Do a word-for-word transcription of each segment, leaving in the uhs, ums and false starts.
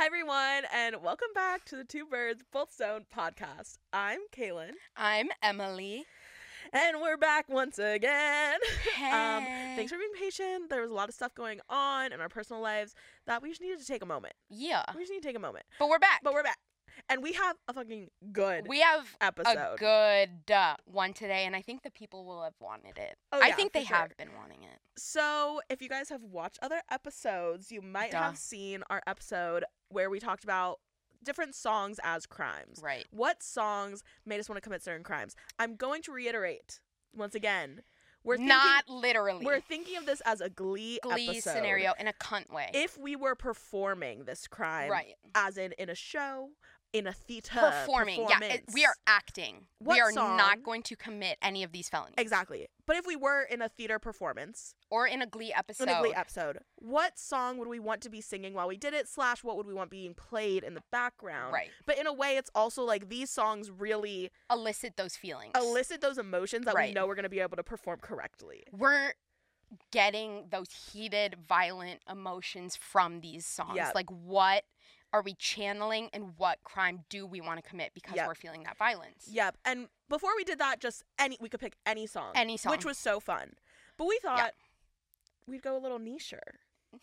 Hi, everyone, and welcome back to the Two Birds, Both Stoned podcast. I'm Kaylin. I'm Emily. And we're back once again. Hey. Um, thanks for being patient. There was a lot of stuff going on in our personal lives that we just needed to take a moment. Yeah. We just need to take a moment. But we're back. But we're back. And we have a fucking good we have episode. a good uh, one today, and I think the people will have wanted it. Oh, I yeah, think they for sure. have been wanting it. So, if you guys have watched other episodes, you might Duh. have seen our episode where we talked about different songs as crimes. Right. What songs made us want to commit certain crimes? I'm going to reiterate once again. We're thinking, Not literally. We're thinking of this as a Glee, Glee episode. scenario in a cunt way. If we were performing this crime, right. as in in a show, in a theater, Performing. Yeah, it, we are acting. What we are song? not going to commit any of these felonies. Exactly. But if we were in a theater performance Or in a Glee episode. in a Glee episode, what song would we want to be singing while we did it? Slash, what would we want being played in the background? Right. But in a way, it's also like these songs really Elicit those feelings. elicit those emotions that we Right. know we're going to be able to perform correctly. We're getting those heated, violent emotions from these songs. Yep. Like, what are we channeling and what crime do we want to commit because Yep. we're feeling that violence? Yep. And before we did that, just any we could pick any song. Any song. Which was so fun. But we thought we'd go a little nicher.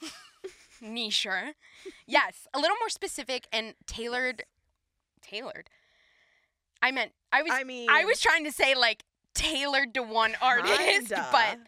Nicher. Yes, a little more specific and tailored. Tailored? I meant, I was, I mean, I was trying to say, like, tailored to one artist, kinda. but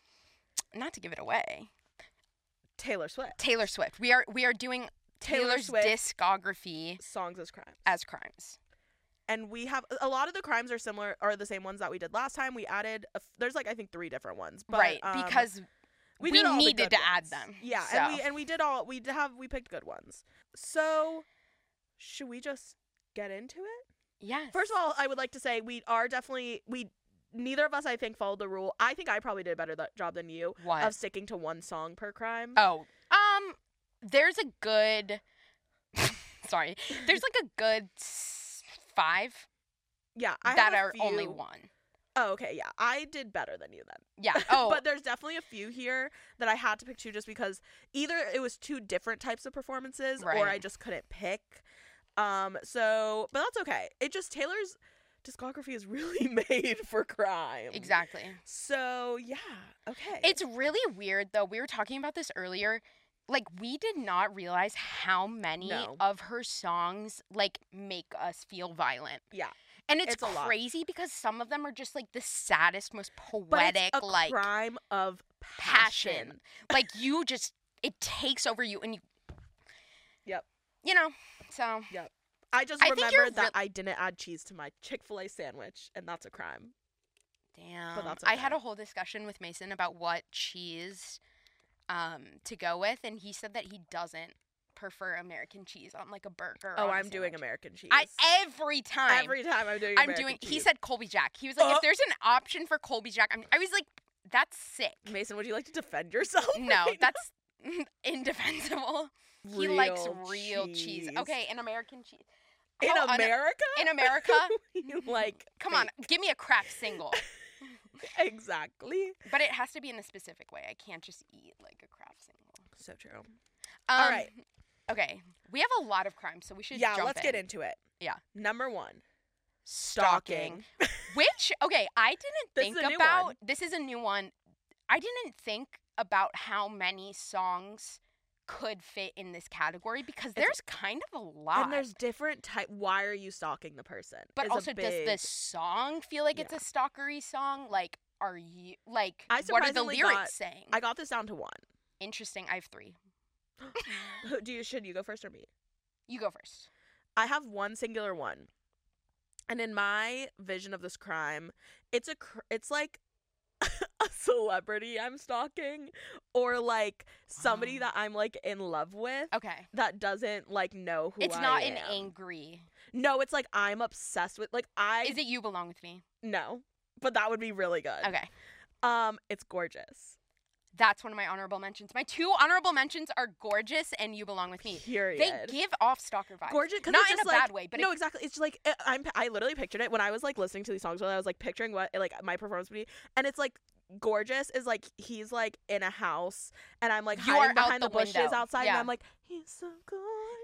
not to give it away. Taylor Swift. Taylor Swift. We are, we are doing Taylor Taylor's Swift. discography Songs as crimes. as crimes. And we have a lot of the crimes are similar, are the same ones that we did last time. We added, a f- there's like I think three different ones, but, right, um, because we, we did all the needed good to add ones. them, Yeah, so. and we and we did all we did have we picked good ones. So, should we just get into it? yes. First of all, I would like to say we are definitely we neither of us I think followed the rule. I think I probably did a better th- job than you what? of sticking to one song per crime. Oh, um, there's a good. Sorry, there's like a good s- five yeah, I that have a are few. only one. Oh, okay, yeah, I did better than you then. Yeah. Oh, But there's definitely a few here that I had to pick two just because either it was two different types of performances or Right. I just couldn't pick. Um, so, but that's okay. It just, Taylor's discography is really made for crime. exactly. So, yeah, okay. It's really weird though. We were talking about this earlier. Like, we did not realize how many No. of her songs like make us feel violent. Yeah. And it's, It's a lot. crazy because some of them are just like the saddest, most But poetic, it's a like crime of passion. passion. Like, you just, it takes over you and you, Yep. you know, so. I just I think you're remembered that real- I didn't add cheese to my Chick-fil-A sandwich, and that's a crime. Damn. that's I had okay. a whole discussion with Mason about what cheese um, to go with, and he said that he doesn't prefer American cheese on like a burger. or Oh, on a I'm doing sandwich. American cheese. I every time. Every time I'm doing I'm American doing. cheese. He said Colby Jack. He was like, Uh. if there's an option for Colby Jack, I'm, I was like, that's sick. Mason, would you like to defend yourself? No, right that's indefensible. now? He likes Real real cheese. Okay, an American cheese. In How un- America? in America? You like Come on, fake. give me a craft single. Exactly. But it has to be in a specific way. I can't just eat like a craft single. So true. Um, All right. Okay. We have a lot of crimes, so we should Yeah, jump let's in. get into it. Yeah. Number one. Stalking. Which, okay, I didn't This think is a new about. one. This is a new one. I didn't think about how many songs could fit in this category because there's kind of a lot. And there's different type. Why are you stalking the person? but is a also, big- does the song feel like it's Yeah. a stalkery song? Like, are you like? I what are the surprisingly lyrics got- saying? I got this down to one. Interesting. I have three. Who- Do you should you go first or me? You go first. I have one singular one. And in my vision of this crime, it's a cr- it's like a celebrity I'm stalking or like somebody Oh. that I'm like in love with Okay. that doesn't like know who It's I not am. an angry. No, it's like I'm obsessed with like I Is it You Belong With Me? no, but that would be really good. Okay. Um, it's gorgeous. That's one of my honorable mentions. My two honorable mentions are Gorgeous and You Belong With Me. Period. They give off stalker vibes. Gorgeous, 'cause Not it's in a just, like- bad way, but no, it, exactly. It's like it, I'm. I literally pictured it when I was like listening to these songs. When I was like picturing what like my performance would be, and it's like Gorgeous is like he's like in a house, and I'm like You are hiding out behind the the bushes window. outside, Yeah. and I'm like he's so gorgeous.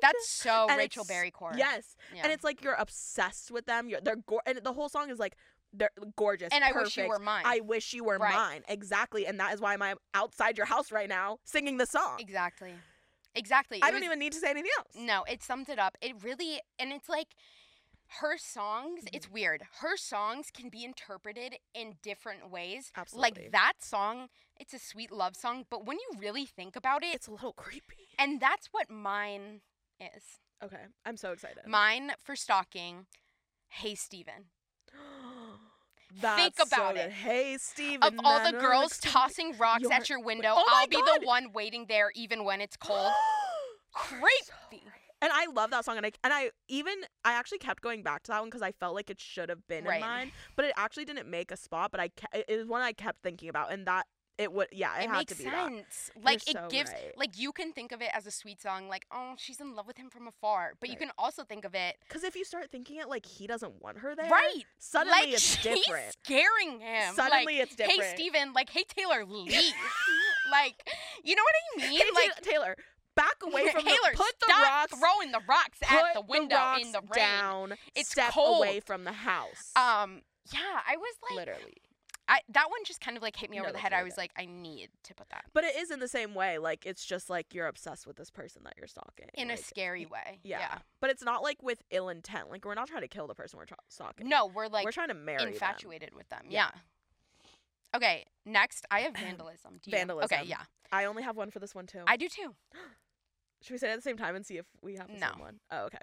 That's so And Rachel it's- Berry core. Yes. Yeah. And it's like you're obsessed with them. You're they're go- and the whole song is like they're gorgeous. And I perfect. wish you were mine. I wish you were Right. mine. Exactly. And that is why I'm outside your house right now singing the song. Exactly. Exactly. I It don't was- even need to say anything else. No, it summed it up. It really, and it's like her songs, Mm-hmm. it's weird. Her songs can be interpreted in different ways. Absolutely. Like that song, it's a sweet love song, but when you really think about it, It's a little creepy. and that's what mine is. Okay. I'm so excited. Mine for stalking, Hey Steven. That's Think so about good. it. Hey, Steven. Of all the man, girls next to me. tossing rocks You're- at your window, Oh my I'll be God. the one waiting there even when it's cold. Creepy. And I love that song, and I and I even I actually kept going back to that one because I felt like it should have been Right. in mine, but it actually didn't make a spot. But I ke- it is one I kept thinking about, and that it would yeah it, It had makes to be that. sense. Like You're it so gives right. like you can think of it as a sweet song, like, oh, she's in love with him from afar. But you Right. can also think of it Because if you start thinking it like he doesn't want her there, right. Suddenly like it's she's different. scaring him. Suddenly like, it's different. Hey Steven, like, hey Taylor, leave. like, you know what I mean? Hey, like Ta- Taylor, back away from Taylor, the put the stop rocks throwing the rocks put at the window rocks in the rain. down. It's step cold. away from the house. Um, yeah, I was like, Literally. I that one just kind of like hit me No, over the that's head. really I was good. like, I need to put that But it is in the same way. Like it's just like you're obsessed with this person that you're stalking. in a like, scary way. Yeah. yeah. But it's not like with ill intent. Like we're not trying to kill the person we're tra- stalking. No, we're like we're trying to marry them. infatuated with them. Yeah. Yeah. Okay, next I have vandalism. Do you? Vandalism. Okay, yeah. I only have one for this one too. I do too. Should we say it at the same time and see if we have the No. same one? Oh, okay.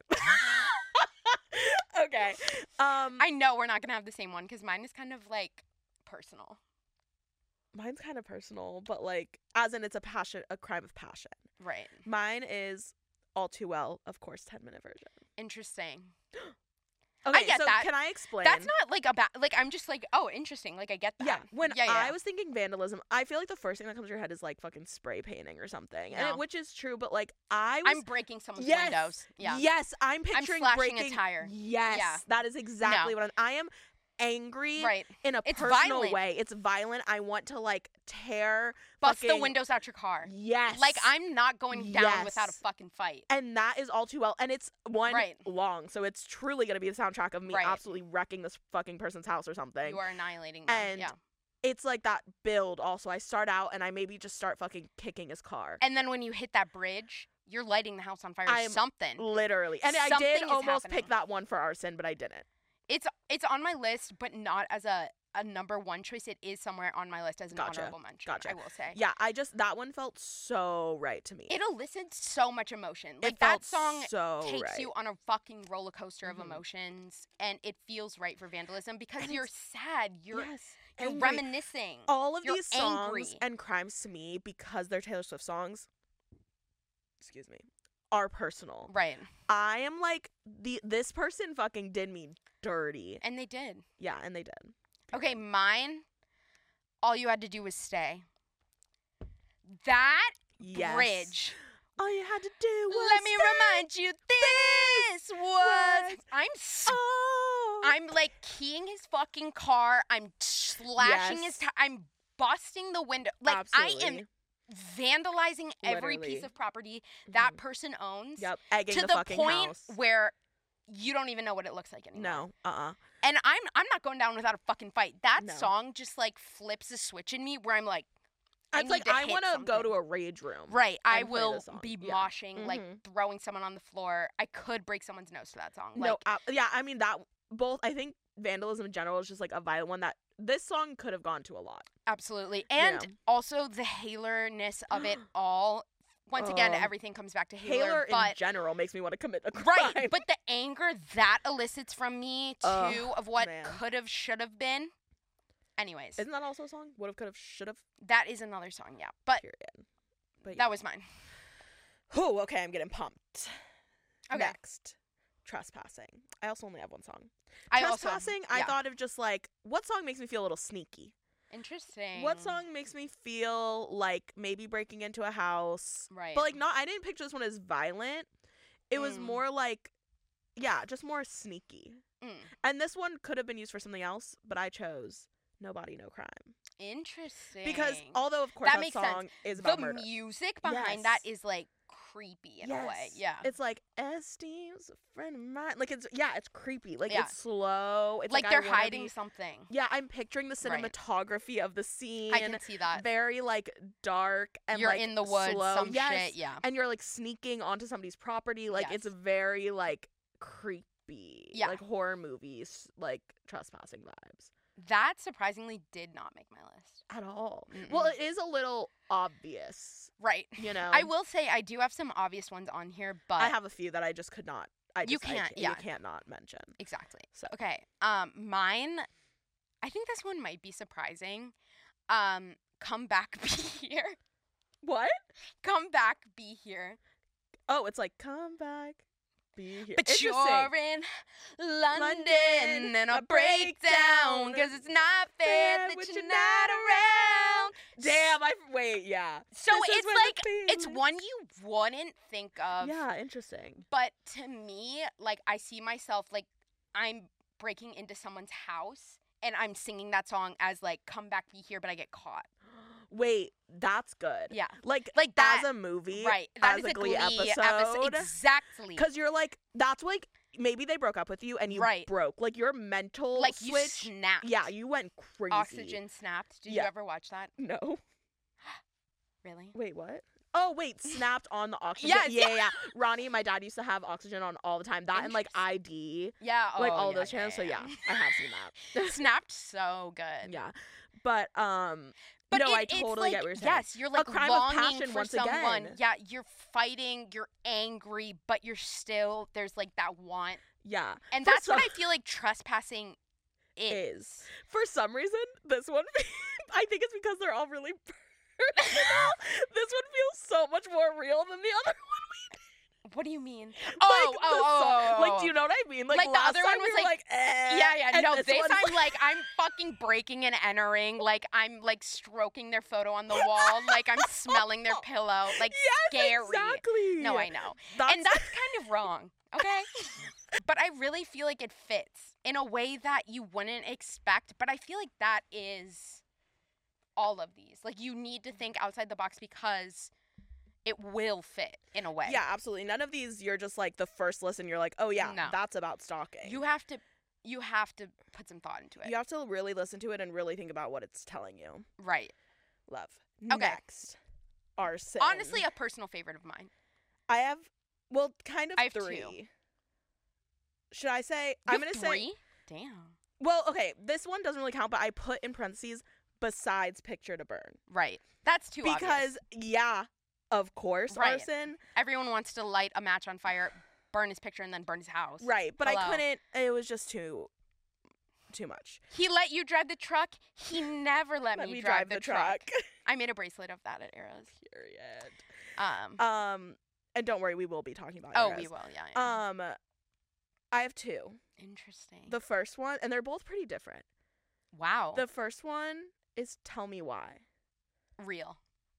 okay. Um, I know we're not going to have the same one cuz mine is kind of like personal. mine's kind of personal, but like as in it's a passion, a crime of passion. Right. Mine is All Too Well, of course, ten minute version. Interesting. Okay, get so that. can I explain? That's not like a bad like I'm just like, oh, interesting. Like I get that. Yeah, when yeah, yeah. I was thinking vandalism, I feel like the first thing that comes to your head is like fucking spray painting or something, and No. it, which is true. But like I was, I'm breaking someone's yes, windows. Yeah. yes, I'm picturing slashing a breaking tire. Yes, Yeah. that is exactly what I'm. I am angry Right. in a It's personal violent. way. It's violent. I want to like tear, Bust the fucking- windows out your car. Yes, Like I'm not going down without a Yes. fucking fight. And that is All Too Well, and it's one Right. long, so it's truly gonna be the soundtrack of me Right. absolutely wrecking this fucking person's house or something. You are annihilating them. And yeah. It's like that build. Also, I start out and I maybe just start fucking kicking his car. And then when you hit that bridge, you're lighting the house on fire or I'm something. Literally, and I Something did is almost happening. pick that one for arson, but I didn't. It's it's on my list, but not as a, a number one choice. It is somewhere on my list as an Gotcha. honorable mention. Gotcha. I will say. Yeah, I just that one felt so right to me. It elicits so much emotion. It Like that felt song so takes right. you on a fucking roller coaster of Mhm. emotions, and it feels right for vandalism because And you're it's- sad. You're yes, you're angry. reminiscing. All of You're these songs angry. and crimes to me, because they're Taylor Swift songs, excuse me, are personal. Right. I am like the this person fucking did me dirty. And they did. Yeah, and they did. Okay, mine. All you had to do was stay. That Yes. bridge. All you had to do was Let me say, remind you, this was. was- I'm. s Oh. I'm like keying his fucking car. I'm slashing his. Yes. T- I'm busting the window. Like I Absolutely. am vandalizing every piece Literally. of property that Mhm. person owns. Yep, egging To the, the fucking point house. where you don't even know what it looks like anymore. No, uh-uh. And I'm I'm not going down without a fucking fight. That No. song just like flips a switch in me where I'm like, I It's like need to I hit want to go something. to a rage room. right, I and play will this song. be Yeah. moshing, like Mhm. throwing someone on the floor. I could break someone's nose to that song. No, Like, uh, yeah, I mean that both. I think vandalism in general is just like a violent one that this song could have gone to a lot. absolutely. And know. also the Haler-ness of it all. Once again, Oh. everything comes back to Haler, Haler in but general makes me want to commit a crime. right, but the anger that elicits from me too Ugh, of what man. could have, should have been. Anyways, Isn't that also a song? Would have, could have, should have. that is another song, yeah. But Period. But that was mine. Oh, okay. I'm getting pumped. Okay. Next, trespassing. I also only have one song. I also Trespassing. I yeah. thought of just like what song makes me feel a little sneaky. Interesting. What song makes me feel like maybe breaking into a house? Right. But like not. I didn't picture this one as violent. It was Mm. more like, yeah, just more sneaky. Mm. And this one could have been used for something else, but I chose No Body, No Crime. Interesting. Because although of course That that, makes sense. song is the about murder. music behind that Yes. is like creepy in a way. Yes. Yeah. It's like esteem's a friend of mine. Like it's yeah, it's creepy. Like Yeah. it's slow. It's like like, they're I wanna hiding be- something. Yeah, I'm picturing the Right. cinematography of the scene. I can see that. Very like dark and You're like in the woods, slow. some yes. shit. Yeah. And you're like sneaking onto somebody's property. Like it's Yes. very like creepy. Yeah. Like horror movies, like trespassing vibes. That surprisingly did not make my list. At all. Well, Mm-mm. it is a little obvious, Right. you know. I will say I do have some obvious ones on here, but I have a few that I just could not. I You just, I can't, can't- yeah. You can't not mention. exactly. So Okay. Um, mine. I think this one might be surprising. Um, come back, be here. what? Come back, be here. Oh, it's like come back, be here. But Interesting. you're in London, London, and a a breakdown, breakdown, cause it's not fair fair that with you're you not not around. Damn, I wait. Yeah. So This is it's when the like it's feelings- one you wouldn't think of. Yeah, interesting. But to me, like I see myself like I'm breaking into someone's house and I'm singing that song as like come back be here, but I get caught. Wait, that's good. Yeah. Like Like that as a movie, right. That as is a a Glee, Glee episode. Exactly. Because you're like, that's like maybe they broke up with you and you Right. broke. Like your mental like you switch. snapped. Yeah, you went crazy. Oxygen snapped. Did Yeah. you ever watch that? No. Really? Wait, what? Oh, wait, snapped on the oxygen. Yes, yeah, yeah. yeah, yeah. Ronnie, my dad used to have oxygen on all the time. That and like I D, Yeah. like oh, all yeah, those channels. So yeah, I have seen that. Snapped so good. Yeah, but um, But no, it- I it's totally like, get what you're saying. Yes, you're like crime of longing passion for once someone. again. Yeah, you're fighting, you're angry, but you're still there's like that want. Yeah, And For that's what some- I feel like trespassing is. is for some reason this one. I think it's because they're all really personal. This one feels so much more real than the other What do you mean? one. Oh, Like, oh, the oh, song- oh, like oh. do you know what I mean? Like, Like, the last other one time was we were like- like, eh, Yeah, yeah, and no, this this one's I'm like, I'm fucking breaking and entering. Like, I'm, like, stroking their photo on the wall. Like, I'm smelling their pillow. Like, yes, scary. exactly. No, I know. That's, And that's kind of wrong, okay? But I really feel like it fits in a way that you wouldn't expect. But I feel like that is all of these. Like, you need to think outside the box because it will fit in a way. yeah, absolutely. None of these you're just like the first listen. You're like, oh yeah, No. that's about stalking. You have to, you have to put some thought into it. You have to really listen to it and really think about what it's telling you. Right. Love. Okay. Next, arson. Honestly, a personal favorite of mine. I have well, kind of I have three. two. Should I say? You I'm have gonna say. three? Damn. Well, okay, this one doesn't really count, but I put in parentheses besides Picture to Burn Right. That's too obvious. because yeah, of course, Right. arson. Everyone wants to light a match on fire, burn his picture, and then burn his house. Right, but I Hello. couldn't. It was just too, too much. He let you drive the truck. He never let, Let me, me drive, the, truck. truck. I made a bracelet of that at Eras. Period. Um. Um, and don't worry, we will be talking about. oh, Eras. we will. Yeah. yeah. Um, I have two. Interesting. The first one, and they're both pretty different. wow. The first one is Tell Me Why. Real.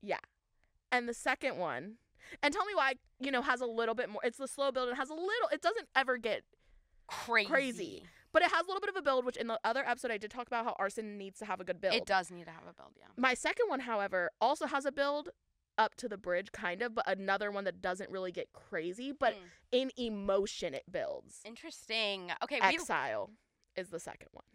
And the second one, and Tell Me Why, you know, has a little bit more. It's the slow build. It has a little, it doesn't ever get, Crazy. Crazy. but it has a little bit of a build, which in the other episode I did talk about how arson needs to have a good build. It does need to have a build. Yeah. My second one, however, also has a build up to the bridge, kind of, but another one that doesn't really get crazy, but Mm. in emotion it builds. Interesting. Okay. We. Exile is the second one.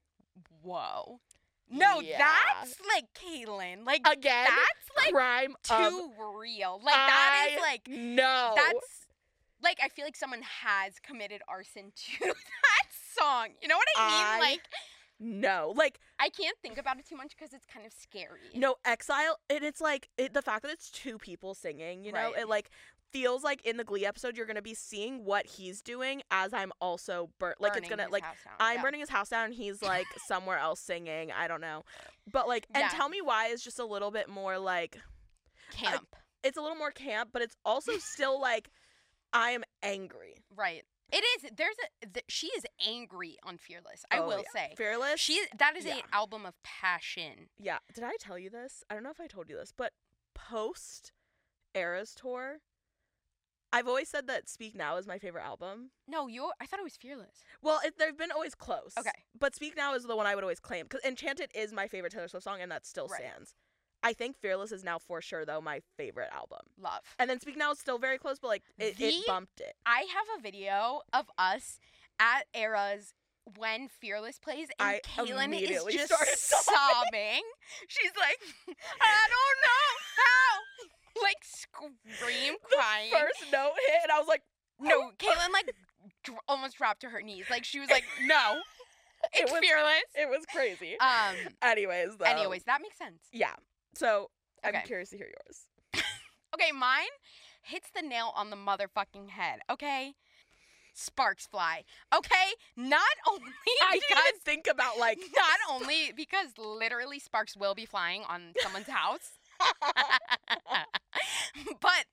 Whoa. No, Yeah. that's like Caitlyn. Like Again, that's like crime of too real. Like that is I like no. that's like I feel like someone has committed arson to that song. You know what I mean? I- like no. Like I can't think about it too much because it's kind of scary. no, Exile, and it's like it, the fact that it's two people singing, you know, Right. it like feels like in the Glee episode you're gonna be seeing what he's doing as I'm also burnt. Like it's Burning gonna his like house down, I'm yeah. burning his house down and he's like somewhere else singing. I don't know, but like and Yeah. Tell Me Why is just a little bit more like Camp. it's a little more camp, but it's also still like I am angry. Right. It is. There's a. Th- she is angry on Fearless. I Oh, will yeah. say. Fearless. She. That is Yeah. an album of passion. Yeah. Did I tell you this? I don't know if I told you this, but post Eras tour, I've always said that Speak Now is my favorite album. No, you. I thought it was Fearless. Well, it, they've been always close. Okay. But Speak Now is the one I would always claim because Enchanted is my favorite Taylor Swift song, and that still Right. stands. I think Fearless is now for sure though my favorite album. Love. And then Speak Now is still very close, but like it, The- it bumped it. I have a video of us at Eras when Fearless plays, and I Caitlin is immediately just started sobbing. sobbing. She's like, I don't know how. Like, scream, crying. First note hit, and I was like, No, Caitlin, like, dr- almost dropped to her knees. Like, she was like, no, It it's was- Fearless. it was crazy. Um. Anyways, though. Anyways, that makes sense. Yeah. So I'm Okay. curious to hear yours. Okay, mine hits the nail on the motherfucking head, okay? Sparks fly, okay? Not only I didn't because even think about like not only because literally sparks will be flying on someone's house, but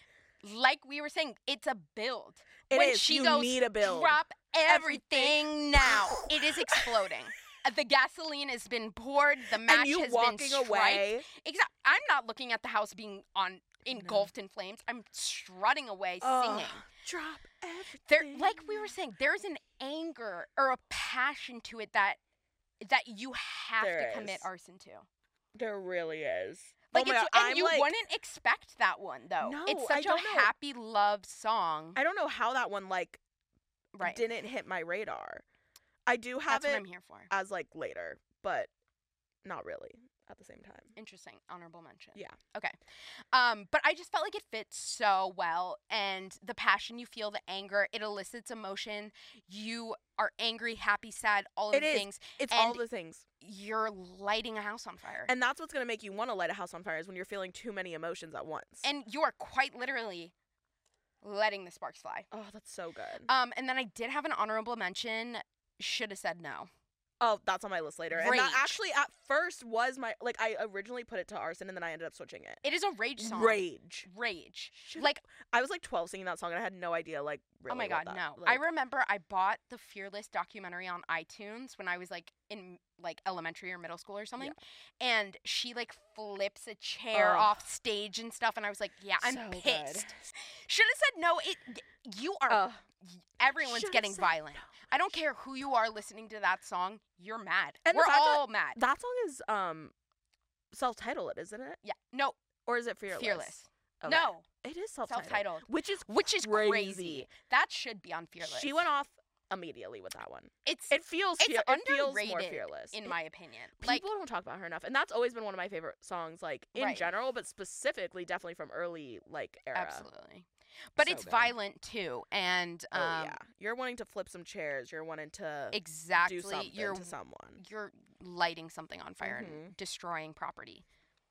like we were saying, it's a build. it when is. she you goes, need a build. drop Everything. everything now. It is exploding. Uh, The gasoline has been poured. The match and you has walking been striped. away. Exactly. I'm not looking at the house being on engulfed in flames. I'm strutting away, Ugh, singing. drop everything. There, like we were saying, there's an anger or a passion to it that that you have There to commit is. arson to. There really is. Like oh my it's, God, and I'm you like, wouldn't expect that one though. No, it's I such a don't know. happy love song, I don't know how that one like right? didn't hit my radar. I do have That's what it I'm here for. as like later, but not really at the same time. Interesting. Honorable mention. Yeah. Okay. Um, but I just felt like it fits so well, and the passion you feel, the anger, it elicits emotion. You are angry, happy, sad, all of It the is. things. It's all And- the things. You're lighting a house on fire. And that's what's going to make you want to light a house on fire is when you're feeling too many emotions at once. And you are quite literally letting the sparks fly. oh, that's so good. Um, and then I did have an honorable mention. Should have said no. Oh, that's on my list later. And Rage. that actually at first was my like I originally put it to Arson and then I ended up switching it. It is a rage song. Rage. Rage. Should- Like, I was like twelve singing that song and I had no idea like really oh my what god, that- no. like- I remember I bought the Fearless documentary on iTunes when I was like in like elementary or middle school or something. And she like flips a chair Ugh. off stage and stuff, and I was like, yeah, I'm So good. pissed. Should have said no. It you are Ugh. everyone's Should've getting said violent. I don't care who you are listening to that song, you're mad. And the We're fact that- all mad. That song is um self-titled, isn't it? Yeah. No, Or is it Fearless? Fearless. Okay. No, It is self-titled. self-titled. Which is Which is crazy. crazy. That should be on Fearless. She went off immediately with that one. It's It feels it's fear- it feels more underrated, fearless. in It- my opinion. People Like, don't talk about her enough, and that's always been one of my favorite songs, like in Right. general, but specifically, definitely from early like era. absolutely. But So it's good. violent too, and um, Oh yeah, you're wanting to flip some chairs. You're wanting to exactly. do something You're to someone. you're lighting something on fire Mhm. and destroying property.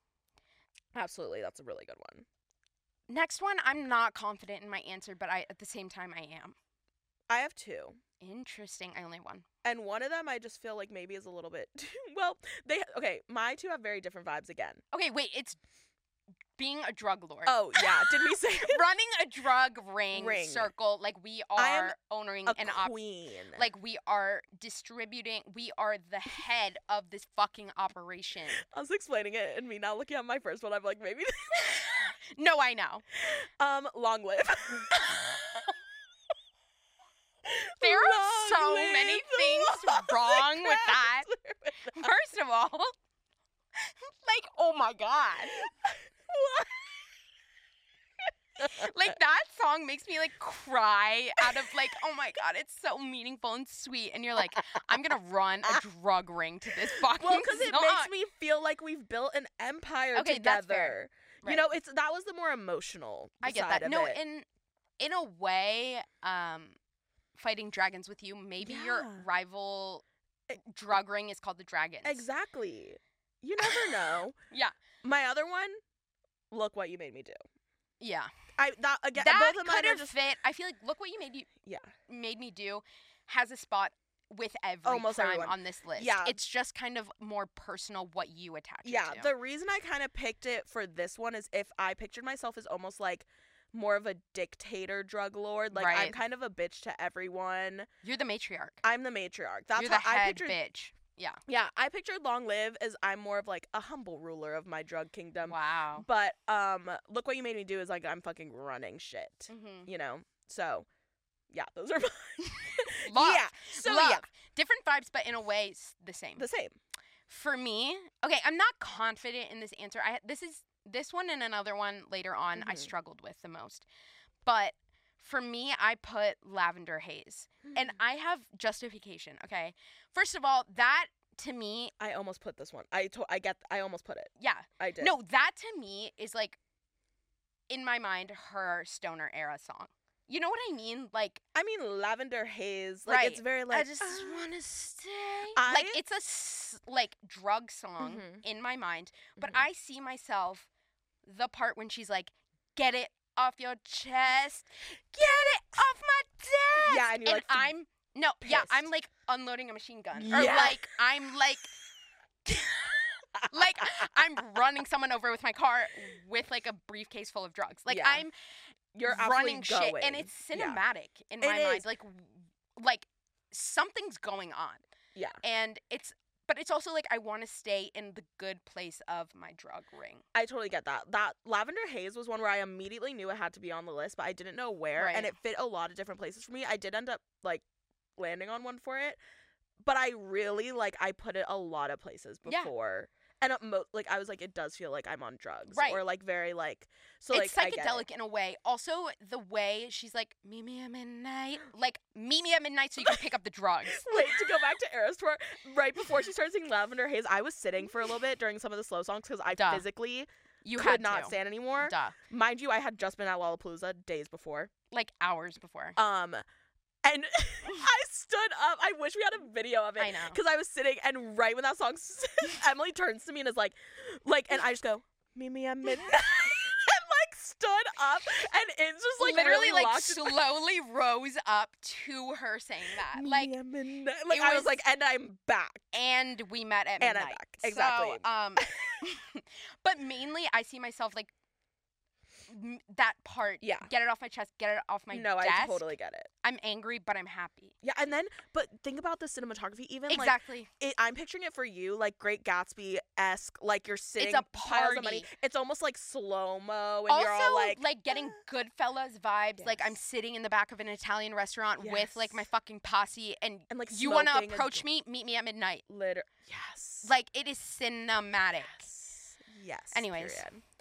Absolutely, that's a really good one. Next one, I'm not confident in my answer, but I at the same time I am. I have two, Interesting. I only one. and one of them I just feel like maybe is a little bit well. They okay. My two have very different vibes again. Okay, wait. It's being a drug lord. Oh yeah, did we say Running a drug ring, Ring. circle, like we I am are owning a an op- queen? like we are distributing, we are the head of this fucking operation. I was explaining it, and me now looking at my first one, I'm like maybe. No, I know. um, long live. There are Long so live many the things Lost wrong with that. Grasshopper. First of all, like, oh my god. Like, that song makes me, like, cry out of, like, oh my god, it's so meaningful and sweet. And you're like, I'm gonna run a drug ring to this fucking Well, because it song. makes me feel like we've built an empire Okay, together. that's fair. You Right. know, it's that was the more emotional. I get side that. Of No, it. in in a way, um, fighting dragons with you, maybe your Yeah. rival E- drug ring is called the Dragons. Exactly. You never know. Yeah. My other one, look what you made me do. Yeah. I that again. That both of mine could are have just fit. I feel like look what you made you yeah. made me do has a spot with every Almost crime everyone. on this list. Yeah. It's just kind of more personal what you attach Yeah. it to. The reason I kind of picked it for this one is if I pictured myself as almost like more of a dictator drug lord. Like I'm Right. kind of a bitch to everyone. You're the matriarch. I'm the matriarch. That's You're how the I head pictured. bitch. Yeah. Yeah, I pictured Long Live as I'm more of like a humble ruler of my drug kingdom. Wow. But um, look what you made me do is like I'm fucking running shit. Mm-hmm. You know. So, yeah, those are mine. Love. Yeah. So Love. yeah, Different vibes, but in a way s- the same. the same. For me, okay, I'm not confident in this answer. I this is this one and another one later on I Mhm. struggled with the most. But for me, I put Lavender Haze. And I have justification, okay? First of all, that to me, I almost put this one. I to- I get. I almost put it. yeah. I did. No, that to me is like in my mind her stoner era song. You know what I mean? Like I mean Lavender Haze. Like Right. it's very like. I just ah. want to stay. I- like it's a s- like drug song Mhm. in my mind, but Mhm. I see myself the part when she's like, "Get it off your chest, get it off my desk." Yeah, and you're like, I'm no, yeah, I'm pissed. like unloading a machine gun, or Yeah. like I'm like. Like I'm running someone over with my car with like a briefcase full of drugs. Like Yeah. I'm You're running absolutely shit, and going. it's Yeah. cinematic in It my mind. is. Like, w- like something's going on, Yeah. and it's. But it's also like I want to stay in the good place of my drug ring. I totally get that. That Lavender Haze was one where I immediately knew it had to be on the list, but I didn't know where, and Right. it fit a lot of different places for me. I did end up like landing on one for it, but I really like I put it a lot of places Yeah. before, and uh, mo- like I was like it does feel like I'm on drugs, Right. or like very like so It's like I get it. psychedelic in a way. Also, the way she's like, "Meet me at midnight," like meet me at midnight so you can pick up the drugs. Wait, to go back to Eras Tour, right before she started singing Lavender Haze, I was sitting for a little bit during some of the slow songs because I Duh. physically You could had not to. stand anymore. Duh. Mind you, I had just been at Lollapalooza days before. Like hours before. Um, and I stood up. I wish we had a video of it. I know. Because I was sitting, and right when that song, s- Emily turns to me and is like, like, and I just go, meet me at midnight. And like stood up, and it's just like literally really like locked in my- slowly rose up to her saying that. Meet Like me at midnight. Like it I was was- like, and I'm back. and we met at And midnight. I'm back. Exactly. So, um, but mainly I see myself like m- that part. Yeah. Get it off my chest. Get it off my no, desk. I totally get it. I'm angry, but I'm happy. Yeah, and then, but think about the cinematography. Even like, Exactly. it, I'm picturing it for you, like Great Gatsby esque, like you're sitting a piles of money. party. It's almost like slow mo, and also, you're all like, getting Goodfellas vibes. Like I'm Yes. sitting in the back of an Italian restaurant with like my Yes. fucking posse, and, and like you want to smoking a approach jo- me? Meet me at midnight. Liter- yes. Like it is cinematic. yes. Yes. Anyways.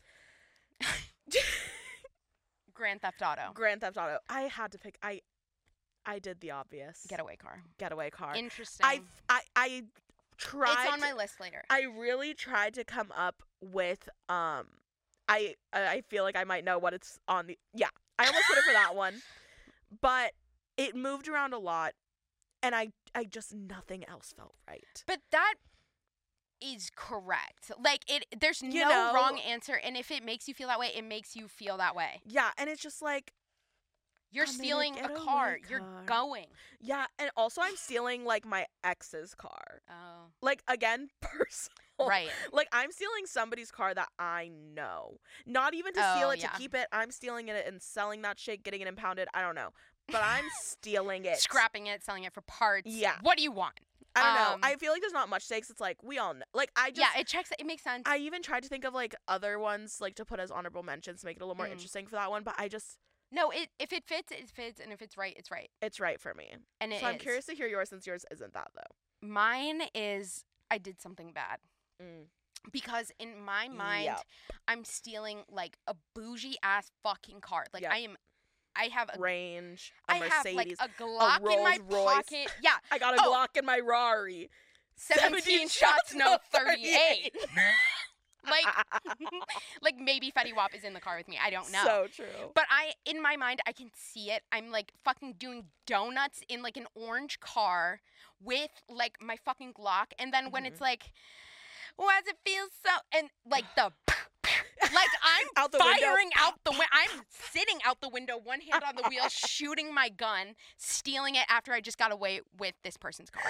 period. Grand Theft Auto. Grand Theft Auto. I had to pick. I, I did the obvious. Getaway car. Getaway car. Interesting. I, I, I tried. it's on to- my list later. I really tried to come up with um I I feel like I might know what it's on the yeah. I almost put it for that one. But it moved around a lot and I I just nothing else felt right. But that is correct. Like it there's You no know- wrong answer, and if it makes you feel that way, it makes you feel that way. Yeah, and it's just like You're I'm in a stealing a getaway car. You're car. going. yeah, and also I'm stealing like my ex's car. Oh. Like again, personal. Right. Like I'm stealing somebody's car that I know. Not even to steal Oh, it yeah. to keep it. I'm stealing it and selling that shit, getting it impounded. I don't know. But I'm stealing it. Scrapping it, selling it for parts. Yeah. What do you want? I don't know. Um, I feel like there's not much stakes. It's like we all know. Like I just yeah, it checks. It makes sense. I even tried to think of like other ones like to put as honorable mentions to make it a little more Mm. interesting for that one, but I just no, it if it fits, it fits, and if it's right, it's right. it's right for me. And it so I'm is. curious to hear yours since yours isn't that though. Mine is I did something bad. Mm. Because in my mind, Yep. I'm stealing like a bougie ass fucking car. Like Yep. I am, I have a, Range, a I have like Mercedes. a Glock in my Rolls-Royce. pocket. Yeah, I got a oh. Glock in my Rari. seventeen shots, no thirty-eight. Like, like maybe Fetty Wap is in the car with me. I don't know. So true. But I, in my mind, I can see it. I'm like fucking doing donuts in like an orange car with like my fucking Glock. And then when Mhm. it's like, why does it feel so? And like the, like I'm Out the window. firing out the window. I'm sitting out the window, one hand on the wheel, shooting my gun, stealing it after I just got away with this person's car.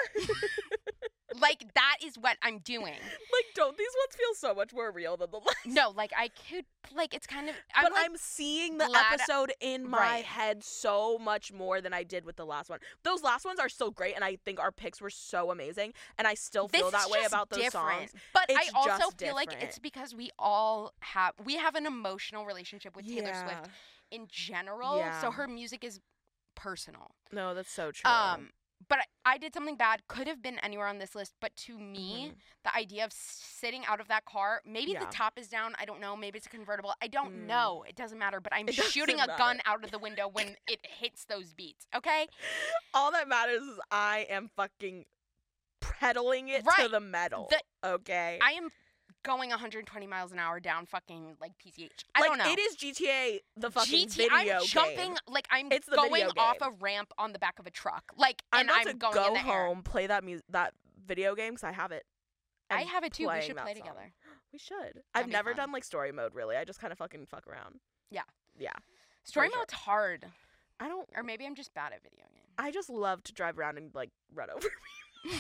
Like that is what I'm doing. Like, don't these ones feel so much more real than the last? No, like I could, like it's kind of. I'm but like, I'm seeing the glad- episode in my Right. head so much more than I did with the last one. Those last ones are still great, and I think our picks were so amazing, and I still this feel that is way just about those different. songs. But It's I also just feel like different. it's because we all have we have an emotional relationship with Taylor Yeah. Swift in general. Yeah. So her music is personal. No, that's so true. Um, but I, I did something bad. Could have been anywhere on this list, but to me, Mhm. the idea of sitting out of that car, maybe Yeah. the top is down. I don't know. Maybe it's a convertible. I don't Mm. know. It doesn't matter. But I'm It doesn't shooting a gun matter. out of the window when it hits those beats. Okay. All that matters is I am fucking pedaling it to Right. the metal. The- okay. I am going one hundred twenty miles an hour down fucking like P C H. I like, don't know. It is G T A, the fucking G T. video I'm jumping game. like I'm It's the going video off game. a ramp on the back of a truck. Like I'm and about I'm to going go in the air. home, play that mu- that video game because I have it. I I'm have it too. We playing should that play song. together. We should. I've That'd be never fun. done like story mode really. I just kind of fucking fuck around. Yeah. Yeah. Story sure. mode's hard. I don't. Or maybe I'm just bad at video games. I just love to drive around and like run over me.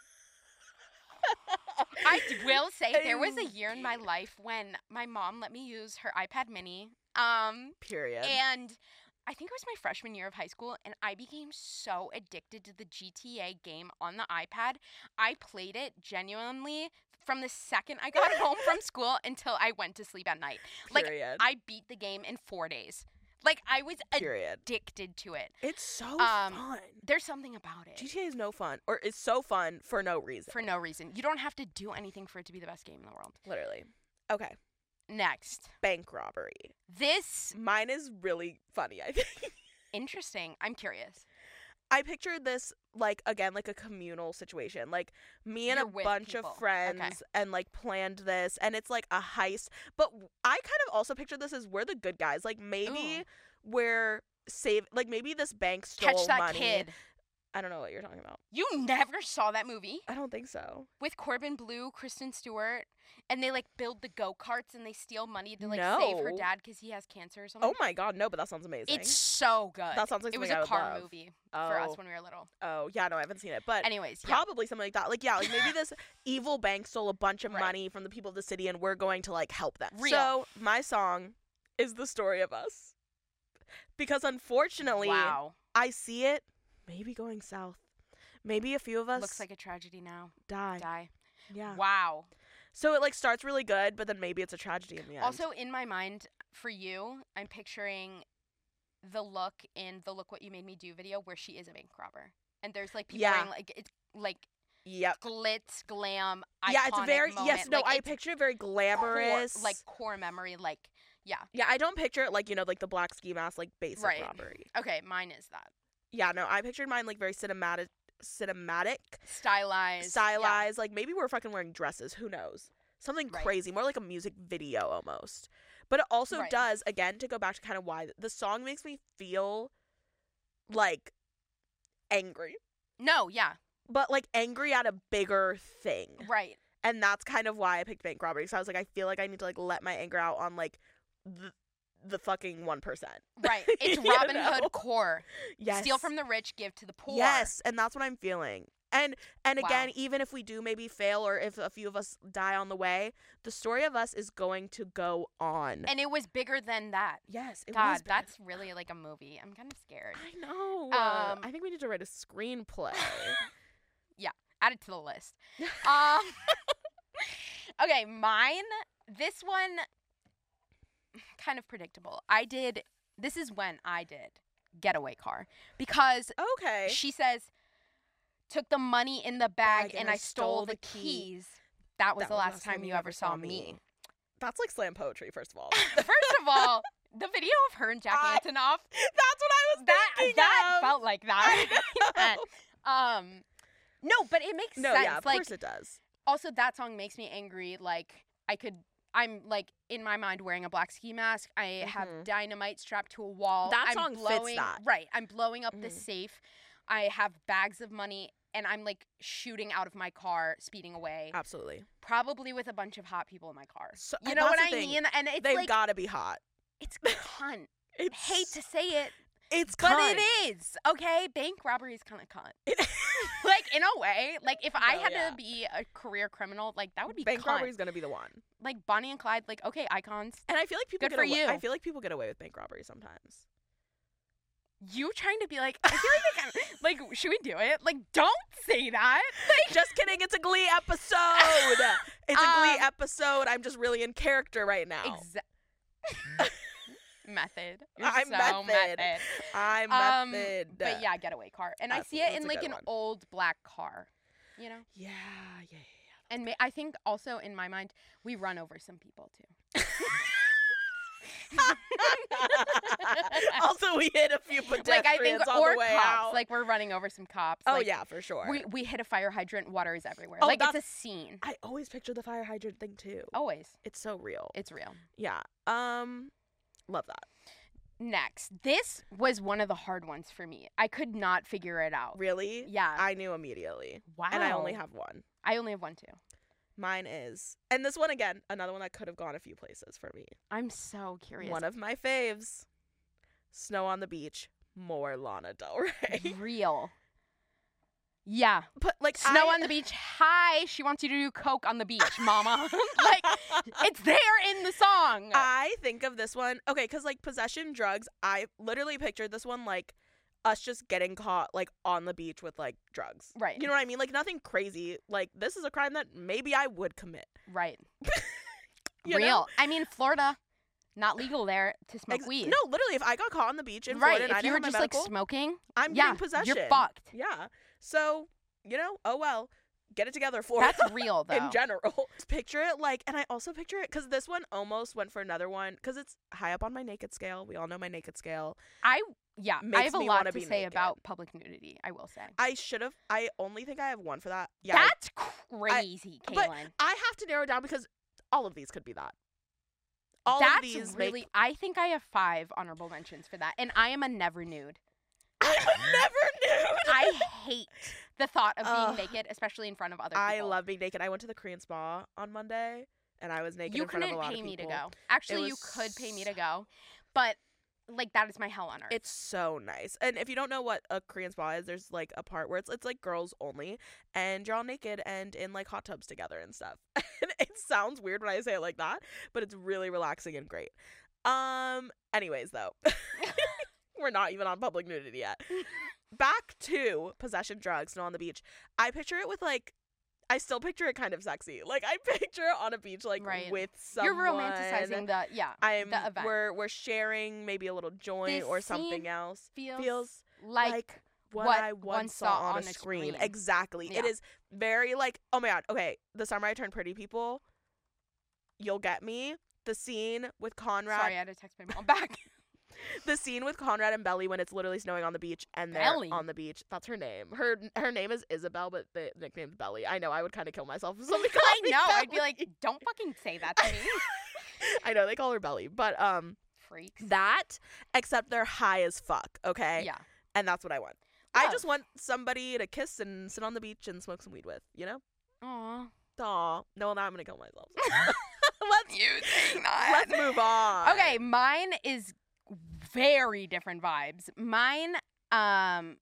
I d- will say there was a I- year in my life when my mom let me use her iPad mini. Um Period. and I think it was my freshman year of high school and I became so addicted to the G T A game on the iPad. I played it genuinely from the second I got home from school until I went to sleep at night. Like Period. I beat the game in four days. Like I was Period. addicted to it. It's so Um, fun. There's something about it. G T A is no fun, or it's so fun for no reason. For no reason. You don't have to do anything for it to be the best game in the world. Literally. Okay. Next. Bank robbery. This Mine is really funny, I think. interesting. I'm curious. I pictured this like again like a communal situation. Like me and You're a with bunch people. of friends Okay. and like planned this and it's like a heist. But w- I kind of also pictured this as we're the good guys. Like maybe Ooh. we're save like maybe this bank stole Catch that money. kid. I don't know what you're talking about. You never saw that movie I don't think so. with Corbin Blue, Kristen Stewart, and they like build the go karts and they steal money to like save her No. dad because he has cancer or something. Oh my god, no, but that sounds amazing. It's so good. That sounds like it was something I a would car love. movie for us Oh. when we were little. Oh, yeah, no, I haven't seen it. But Anyways, yeah. probably something like that. Like, yeah, like maybe this evil bank stole a bunch of Right. money from the people of the city and we're going to like help them. Real. So, my song is The Story of Us. Because unfortunately, Wow. I see it maybe going south. Maybe a few of us Looks like a tragedy now. die. Die. Yeah. Wow. So it like starts really good, but then maybe it's a tragedy in the end. Also, in my mind, for you, I'm picturing the look in the Look What You Made Me Do video where she is a bank robber. And there's like people Yeah. wearing like it's like yep. glitz, glam, Yeah, it's iconic very moment. yes, no, like, I it's picture it very core- glamorous. like core memory, like yeah. yeah, I don't picture it like, you know, like the black ski mask, like basic Right. robbery. Okay, mine is that. Yeah, no, I pictured mine like very cinematic cinematic. Stylized. stylized. Like maybe we're fucking wearing dresses. Who knows? Something Right. crazy, more like a music video almost. But it also Right. does, again, to go back to kind of why the song makes me feel like angry, Yeah. No, yeah. but like angry at a bigger thing. Right. And that's kind of why I picked bank robbery. So I was like, I feel like I need to like let my anger out on like the the fucking one percent. Right. It's You Robin know? Hood core. Yes. Steal from the rich, give to the poor. Yes, and that's what I'm feeling. And and again, Wow. even if we do maybe fail or if a few of us die on the way, the story of us is going to go on. And it was bigger than that. yes, it God, was bad. that's really like a movie. I'm kind of scared. I know. Um, I think we need to write a screenplay. Add it to the list. Um, okay, mine. This one, kind of predictable. I did. This is when I did Getaway Car because Okay. she says, took the money in the bag, Bag and I stole the keys. That was That the last time you ever saw me. That's like slam poetry, first of all. First of all, the video of her and Jack I- Antonoff, That's what I was that thinking that of. felt like that. I know. um, no, but it makes No, sense. yeah, of like, course it does. also, that song makes me angry. Like, I could, I'm like in my mind wearing a black ski mask. I have Mhm. dynamite strapped to a wall. That I'm song fits blowing, that. Right. I'm blowing up the Mhm. safe. I have bags of money and I'm like shooting out of my car, speeding away. Absolutely. Probably with a bunch of hot people in my car. So, You and know that's what the I thing. mean? And it's They've like, got to be hot. it's cunt. It's Hate to say it, It's but cunt. it is. Okay? Bank robbery is kind of cunt. It- Like, in a way. Like, if I No, had yeah. to be a career criminal, like, that would be Bank cunt. robbery is gonna be the one. Like, Bonnie and Clyde, like, okay, icons. And I feel like people Good get for away, you. I feel like people get away with bank robbery sometimes. You trying to be like, I feel like, I kinda, like, should we do it? Like, don't say that. Like, Just kidding, it's a Glee episode. It's a Glee Um, episode. I'm just really in character right now. exa- Method. You're I'm so method. method. I'm Um, method. But yeah, getaway car. And That's- I see it that's in a like good an one. old black car, you know? Yeah, yeah, yeah. And ma- I think also in my mind, we run over some people too. Also, we hit a few pedestrians Like I think, on or the way cops. out. Like we're running over some cops. oh like, yeah, for sure. We we hit a fire hydrant. Water is everywhere. Oh, like it's a that's- scene. I always picture the fire hydrant thing too. Always, It's so real. it's real. Yeah. Um, love that. Next, this was one of the hard ones for me. I could not figure it out. Really? Yeah. I knew immediately. Wow. And I only have one. I only have one too. Mine is, and this one again, another one that could have gone a few places for me. I'm so curious. One of my faves, Snow on the Beach, more Lana Del Rey. Real. Yeah. But like Snow I, on the beach. Hi. She wants you to do coke on the beach, mama. Like, it's there in the song. I think of this one, okay, because like possession drugs, I literally pictured this one like us just getting caught like on the beach with like drugs. Right. You know what I mean? Like nothing crazy. Like this is a crime that maybe I would commit. Right. You Real. know? I mean, Florida, not legal there to smoke Ex- weed. No, literally, if I got caught on the beach in right. Florida and I If you didn't were have my just medical, like smoking, I'm yeah, getting possession. you're fucked. Yeah. So, you know, oh well. Get it together, Florida. That's real, though. In general. Picture it like, and I also picture it, because this one almost went for another one, because it's high up on my naked scale. We all know my naked scale. I, yeah, I Makes have a me lot wanna to be say naked. about public nudity, I will say. I should have, I only think I have one for that. Yeah. I- That's crazy, but Kaylin. I have to narrow it down because all of these could be that. All That's of these really, make. I think I have five honorable mentions for that, and I am a never nude. I never knew. I hate the thought of being Ugh. naked, especially in front of other people. I love being naked. I went to the Korean spa on Monday, and I was naked You in front of a couldn't lot pay of me to people. go. Actually, you was could pay me to go, but like that is my hell on earth. It's so nice. And if you don't know what a Korean spa is, there's like a part where it's it's like girls only, and you're all naked and in like hot tubs together and stuff. And it sounds weird when I say it like that, but it's really relaxing and great. Um. Anyways, though, we're not even on public nudity yet. Back to possession drugs, Snow on the Beach. I picture it with like, I still picture it kind of sexy. Like I picture it on a beach, like Right. with someone. You're romanticizing the yeah. I'm. the event. We're we're sharing maybe a little joint This or something scene else. feels, Feels like, like what, what I once one saw saw on, on a a screen. screen. Exactly. It Yeah. is very like, oh my god. Okay, the summer I turned pretty, people. You'll get me. The scene with Conrad. sorry, I had to text my mom back. The scene with Conrad and Belly when it's literally snowing on the beach and they're Belly? on the beach. That's her name. Her her name is Isabel, but the nickname's Belly. I know. I would kind of kill myself if somebody I called me know. I'd be Belly. like, don't fucking say that to me, I know they call her Belly, but um, freaks. that except they're high as fuck. Okay. Yeah. And that's what I want. I Love. just want somebody to kiss and sit on the beach and smoke some weed with, you know? Aw. Aw. No, now I'm going to kill myself. let's, You saying that? let's move on. Okay, mine is very different vibes. Mine, um,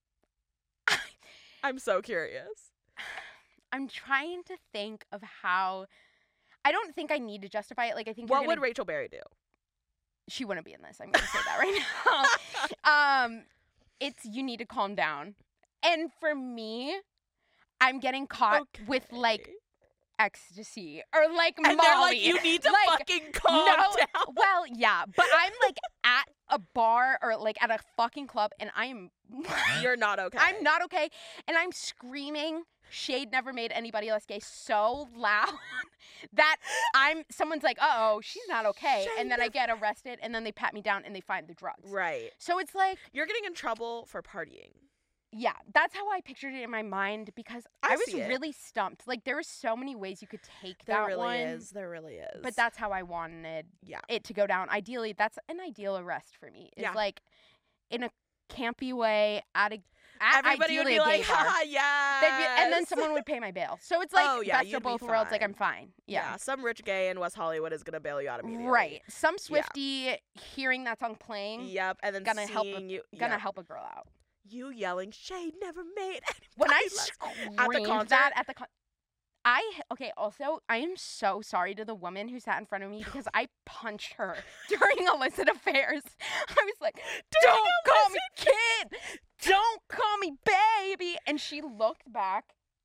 I'm so curious. I'm trying to think of how. I don't think I need to justify it. Like I think you're What gonna, would Rachel Berry do? she wouldn't be in this. I'm gonna say that right now. um, it's you need to calm down, and for me, I'm getting caught with like Okay. ecstasy or like And Molly. they're like, you need to Like, fucking calm no, down. well, yeah, but I'm like at a bar or like at a fucking club, and I'm You're not okay. I'm not okay, and I'm screaming "Shade never made anybody less gay" so loud that I'm someone's like, "Uh oh, she's not okay," Shade and then I never- get arrested, and then they pat me down and they find the drugs. Right. So it's like, You're getting in trouble for partying. yeah, that's how I pictured it in my mind because I I, was see it. really stumped. Like there were so many ways you could take There that really one, is. There really is. but that's how I wanted Yeah. it to go down. Ideally, that's an ideal arrest for me. Is Yeah. like in a campy way at a at Everybody would ideally be a gay like, bar. haha, yeah. They'd be- and then someone would pay my bail. So it's like Oh, yeah, best you'd of be both worlds. Like fine. I'm fine. Yeah. Yeah. Some rich gay in West Hollywood is going to bail you out immediately. Right. Some Yeah. Swifty hearing that song playing Yep. And then Gonna help a- seeing you. gonna yep. help a girl out. You yelling, Shade never made When I anybody less- screamed At the concert? that at the con- I okay. Also, I am so sorry to the woman who sat in front of me because I punched her during illicit affairs. I was like, "Don't call me kid, don't call me baby," and she looked back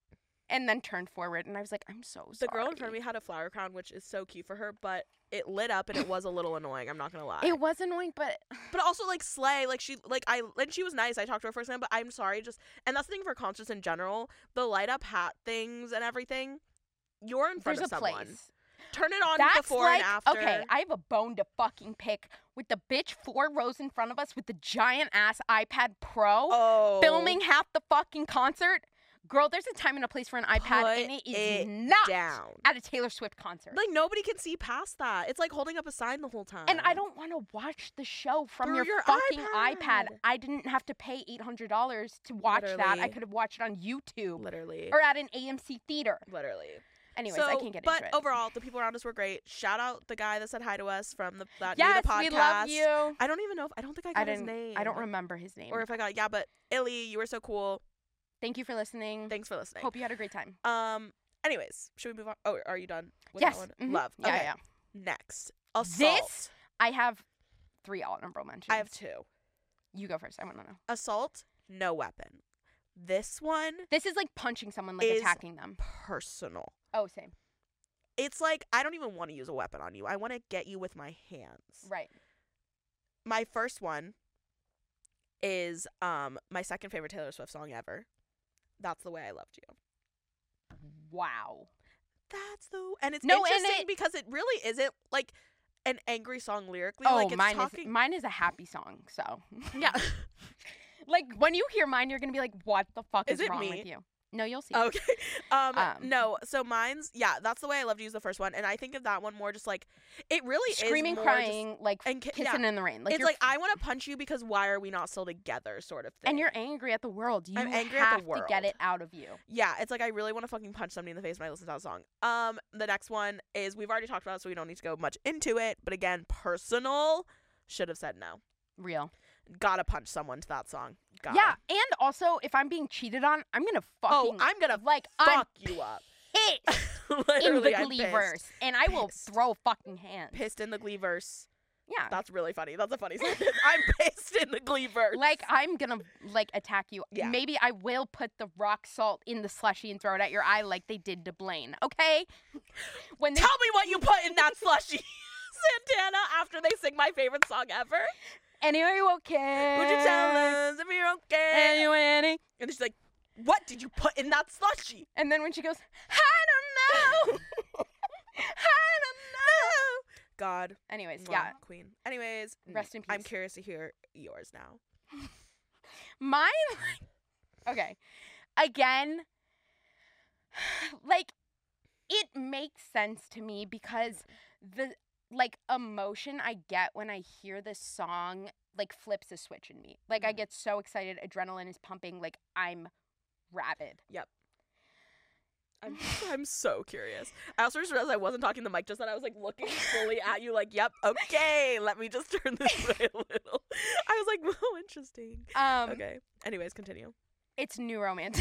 and then turned forward, and I was like, I'm so sorry. The girl in front of me had a flower crown, which is so cute for her, but it lit up and it was a little annoying. I'm not gonna lie. It was annoying, but but also like slay, like she like I and she was nice. I talked to her first time, but I'm sorry, just and that's the thing for concerts in general. The light up hat things and everything. You're in front there's of a someone. place. Turn it on That's before like, and after. okay, I have a bone to fucking pick with the bitch four rows in front of us with the giant ass iPad Pro oh. filming half the fucking concert. Girl, there's a time and a place for an iPad, Put and it is it not down. at a Taylor Swift concert. Like nobody can see past that. It's like holding up a sign the whole time. And I don't want to watch the show from Through your, your fucking iPad. iPad. I didn't have to pay eight hundred dollars to watch that. I Literally. could have watched it on YouTube literally. or at an A M C theater. Literally. Anyways, so, I can't get but into it. overall, the people around us were great. Shout out the guy that said hi to us from the that yes, knew the podcast. we love you. I don't even know if I don't think I got I his didn't. name. I don't remember his name. Or if I got yeah, but Illy, you were so cool. Thank you for listening. Thanks for listening. Hope you had a great time. Um. Anyways, should we move on? Oh, are you done with Yes. that one? Mhm. Love. Yeah, okay. yeah. Next, assault. This I have three honorable mentions. I have two. You go first. I want to know. Assault, no weapon. This one This is like punching someone, like Is- attacking them. personal. Oh, same. It's like I don't even want to use a weapon on you. I want to get you with my hands. Right. My first one is um my second favorite Taylor Swift song ever. That's the Way I Loved You. Wow. That's the and it's No, and interesting it- because it really isn't like an angry song lyrically. Oh, like it's mine talking. is mine is a happy song. So Yeah. like when you hear mine, you're gonna be like, "What the fuck Is is, it wrong me? with you?" No, you'll see. Okay. Um, Um, no, so mine's yeah, That's the Way I Loved You is the first one, and I think of that one more just like it really Screaming, is more just- crying, like and ki- kissing yeah. in the rain. Like it's you're like I want to punch you because why are we not still together, sort of thing. and you're angry at the world. You I'm angry at have the to get world. it out of you. Yeah, it's like I really want to fucking punch somebody in the face when I listen to that song. Um, the next one is we've already talked about it, so we don't need to go much into it. But again, personal. Should have said no. Real. Gotta punch someone to that song. Gotta. Yeah, and also if I'm being cheated on, I'm gonna fucking Oh, I'm gonna like fuck I'm you up. pissed in Literally, the I'm Gleeverse, pissed. and I will Pissed. throw fucking hands. Pissed in the Gleeverse. Yeah. That's really funny. That's a funny sentence. I'm pissed in the Gleeverse. Like I'm gonna like attack you. Yeah. Maybe I will put the rock salt in the slushy and throw it at your eye like they did to Blaine. Okay? When they Tell me what you put in that slushy, Santana. After they sing my favorite song ever, Annie, are you okay? would you tell us if you're okay? Anyway, Annie. And she's like, "What did you put in that slushy?" And then when she goes, I don't know. I don't know. God. Anyways, Mwah, yeah. Queen. Anyways, Rest in I'm peace. curious to hear yours now. Mine, okay. Again, like, it makes sense to me because the, like, emotion I get when I hear this song, like, flips a switch in me. Like, I Mhm. get so excited. Adrenaline is pumping. Like, I'm rabid. I'm, I'm so curious. I also just realized I wasn't talking to the mic just then. I was like looking fully at you like, yep, okay, let me just turn this way a little. I was like, oh, interesting. Um, Okay. Anyways, continue. It's new romantic.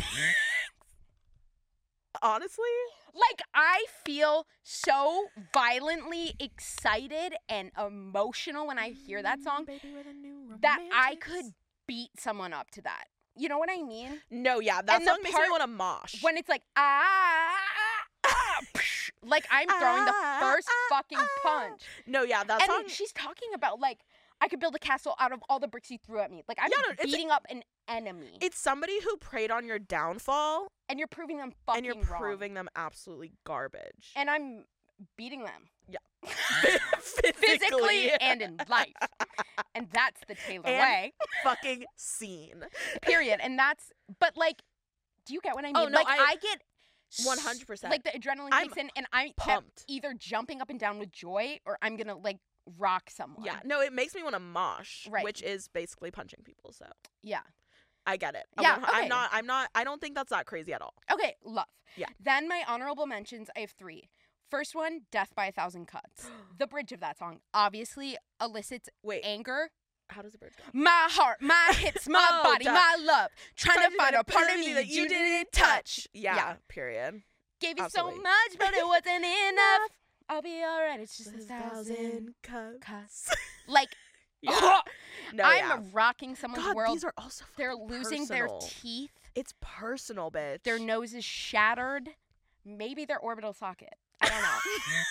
Honestly, Like, I feel so violently excited and emotional when I hear that song Baby, we're the new that I romantics. could beat someone up to that. You know what I mean? No, yeah, that And the song makes me part want to mosh. When it's like, ah, ah, psh, like I'm throwing the Ah, first ah, fucking ah. punch. No, yeah, that And song. she's talking about, like, I could build a castle out of all the bricks you threw at me. Like, I'm Yeah, no, it's a- beating up an enemy. It's somebody who preyed on your downfall, and you're proving them fucking and you're wrong. proving them absolutely garbage. And I'm beating them. physically, Physically and in life. And that's the Taylor And- way. fucking scene. Period. And that's, but like, do you get what I mean? Oh, no, like, I- I, get s- one hundred percent. Like, the adrenaline I'm kicks in, and I'm pumped. either jumping up and down with joy, or I'm gonna like rock someone. Yeah, no, it makes me want to mosh, Right. which is basically punching people. So Yeah. I get it. I Yeah, wanna- I'm okay. not. I'm not. I don't think that's that crazy at all. Okay. Love. Yeah. Then my honorable mentions. I have three. First one, "Death by a Thousand Cuts." The bridge of that song obviously elicits Wait, anger. how does the bird go? My heart, my hips, my Oh, body, duh. my love. Trying to find a part of me that you didn't touch. Yeah. Yeah. Period. Gave you Absolutely. so much, but it wasn't enough. I'll be alright. It's just a Just thousand cuts. cuts. Like, Yeah. No, I'm yeah. rocking someone's God, world. these are also They're fucking losing their personal. teeth. It's personal, bitch. Their nose is shattered. Maybe their orbital socket. I don't know.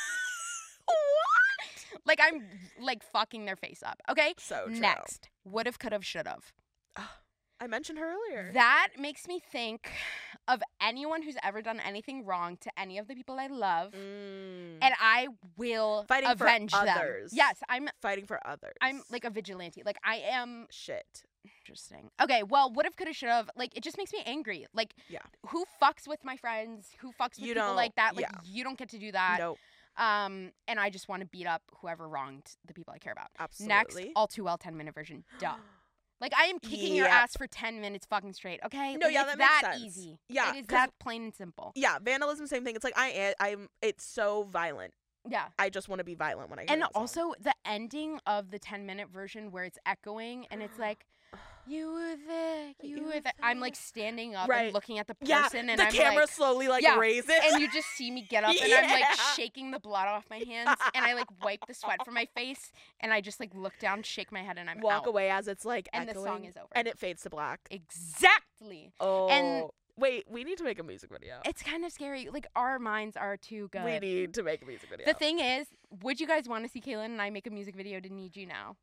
What? Like, I'm, like, fucking their face up. Okay? So true. Next. Would've, could've, should've. I mentioned her earlier. That makes me think of anyone who's ever done anything wrong to any of the people I love. Mm. And I will Fighting avenge for them. others. Yes, I'm Fighting for others. I'm like a vigilante. Like, I am Shit. interesting. Okay, well, would've, could've, should've. Like, it just makes me angry. Like, Yeah. who fucks with my friends? Who fucks with You people don't- like that? Like, yeah. you don't get to do that. Nope. Um, and I just want to beat up whoever wronged the people I care about. Absolutely. Next, all too well ten minute version. Duh. Like, I am kicking your Yep. ass for ten minutes fucking straight, okay? No, Like, yeah, it's that makes that sense. easy. Yeah, It is 'cause- that plain and simple. Yeah, vandalism, same thing. It's like I am. I'm. It's so violent. Yeah. I just want to be violent when I hear And that song. also the ending of the ten minute version where it's echoing and it's like, you were there, you, You were were there. I'm like standing up Right. and looking at the yeah, person and the I'm camera like, slowly like Yeah, raises. and you just see me get up and I'm like Yeah. shaking the blood off my hands and I like wipe the sweat from my face and I just like look down, shake my head and I'm walk out. away as it's like And the echoing, song is over. and it fades to black. Exactly. Oh, wait, we need to make a music video. It's kind of scary. Like, our minds are too good. We need to make a music video. The thing is, would you guys want to see Kaylin and I make a music video to Need You Now?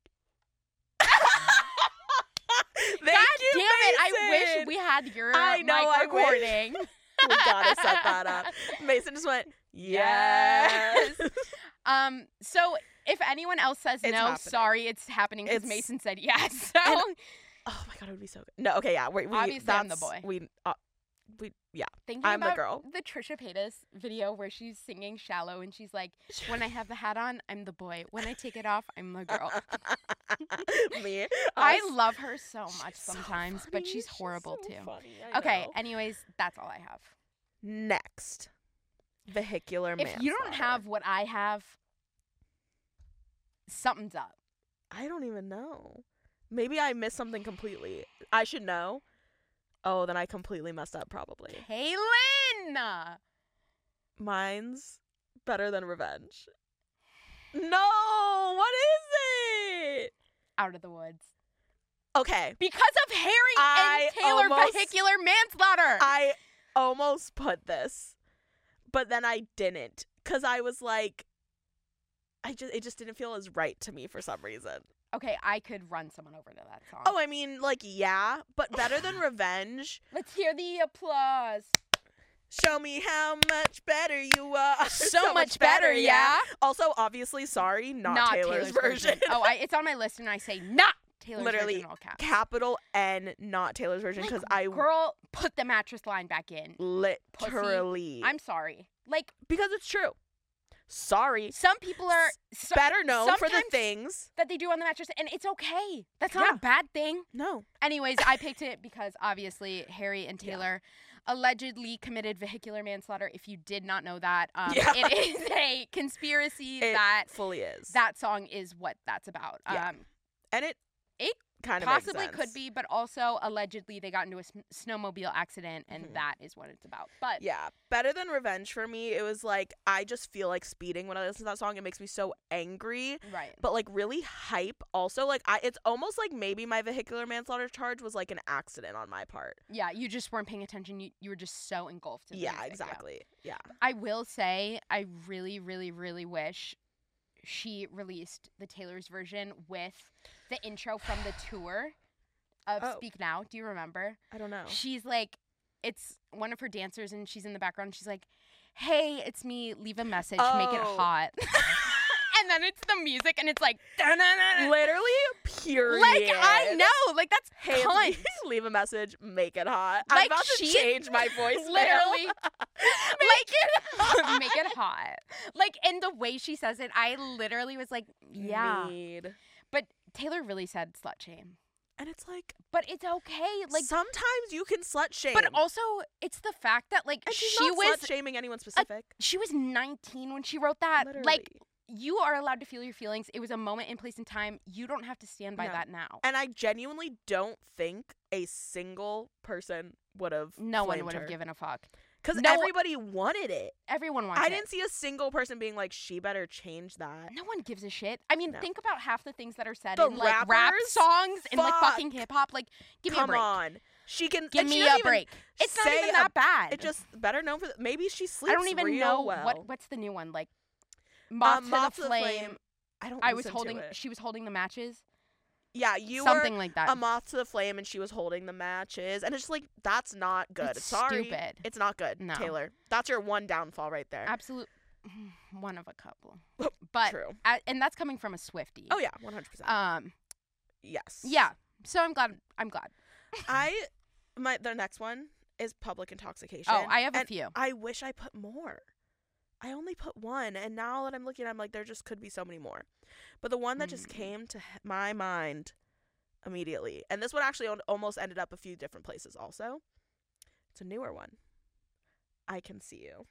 Thank God you, damn it! I wish Mason. we had your I know, mic I wish. recording. We gotta set that up. Mason just went, yes. Um. So if anyone else says It's no, happening. sorry, it's happening because It's- Mason said yes. So And- Oh my god, it would be so good. No, okay, yeah. We, we, Obviously, that's, I'm the boy. We, uh, we, yeah. thinking I'm the about girl. the Trisha Paytas video where she's singing "Shallow" and she's like, "When I have the hat on, I'm the boy. When I take it off, I'm the girl." Me. I us. love her so much She's so sometimes, but funny. she's horrible so too. funny, I Okay. know. Anyways, that's all I have. Next, vehicular If you don't manslaughter. have what I have, something's up. I don't even know. Maybe I missed something completely. I should know. Oh, then I completely messed up probably. Kaylin! Mine's better than revenge. No, what is it? Out of the woods. Okay, Because of Harry I and Taylor almost- vehicular manslaughter. I almost put this, but then I didn't because I was like, I just it just didn't feel as right to me for some reason. okay, I could run someone over to that song. Oh, I mean, like, yeah, but better than revenge. Let's hear the applause. Show me how much better you are. So, much better, yeah. Also, obviously, sorry, not, Taylor's, version. oh, I, it's on my list, and I say not Taylor's Literally, version in all caps. Capital N, not Taylor's version, because I Girl, put the mattress line back in. literally. I'm sorry. Like, because it's true. Sorry. some people are so, Better known for the sometimes- things. that they do on the mattress, and it's okay. That's not Yeah. a bad thing. No. Anyways, I picked it because obviously Harry and Taylor allegedly committed vehicular manslaughter. If you did not know that, um, Yeah. it is a conspiracy It that fully is. that song is what that's about. Yeah. Um, and it, It kind of possibly makes could sense. be, but also allegedly they got into a sn- snowmobile accident, and Mhm. that is what it's about. But Yeah, better than revenge for me. It was like I just feel like speeding when I listen to that song. It makes me so angry, right. but like really hype. Also, like I, it's almost like maybe my vehicular manslaughter charge was like an accident on my part. Yeah, you just weren't paying attention. You you were just so engulfed in the Yeah, music. exactly. Yeah. I will say, I really, really, really wish she released the Taylor's version with the intro from the tour of Oh. Speak Now. Do you remember? I don't know. She's like, it's one of her dancers, and she's in the background. She's like, "Hey, it's me. Leave a message. Make it Oh. hot." And then it's the music, and it's like, "Da-na-na-na." Literally, period. like I know, like that's Hey, cunt. leave, leave a message. Make it hot. I'm Like, about to she- change my voice. Literally. Make it hot. Make it hot. Like, and the way she says it, I literally was like, yeah. Need. But Taylor really said slut shame. And it's like, But it's okay. Like, sometimes you can slut shame. but also it's the fact that like and she's she not was slut shaming anyone specific. she was nineteen when she wrote that. Literally. Like, you are allowed to feel your feelings. It was a moment in place and time. You don't have to stand by No. that now. And I genuinely don't think a single person would have. No one flamed would have her. given a fuck. Because No- everybody wanted it. Everyone wants I it. didn't see a single person being like, she better change that. No one gives a shit. I mean, No. think about half the things that are said The in like rap rappers? songs and like Fuck. fucking hip hop. Like, give me Come a break. on. She can Give and she me doesn't a even break. It's not say even a- that bad. It just better known for the, maybe she sleeps I don't even real know well. what what's the new one like. Moth, Um, to, Moth the flame. I don't. I was listen holding. To it. She was holding the matches. Yeah, you Something were like that. a moth to the flame, and she was holding the matches, and it's just like that's not good. It's Sorry, stupid. it's not good. No. Taylor, that's your one downfall right there. Absolute. One of a couple. But True. I, and that's coming from a Swiftie. Oh yeah, one hundred percent. Um. Yes. Yeah. So I'm glad. I'm glad. I my the next one is public intoxication. Oh, I have a and few. I wish I put more. I only put one, and now that I'm looking, I'm like, there just could be so many more. But the one that just Mm. came to h- my mind immediately, and this one actually al- almost ended up a few different places also. It's a newer one. I Can See You.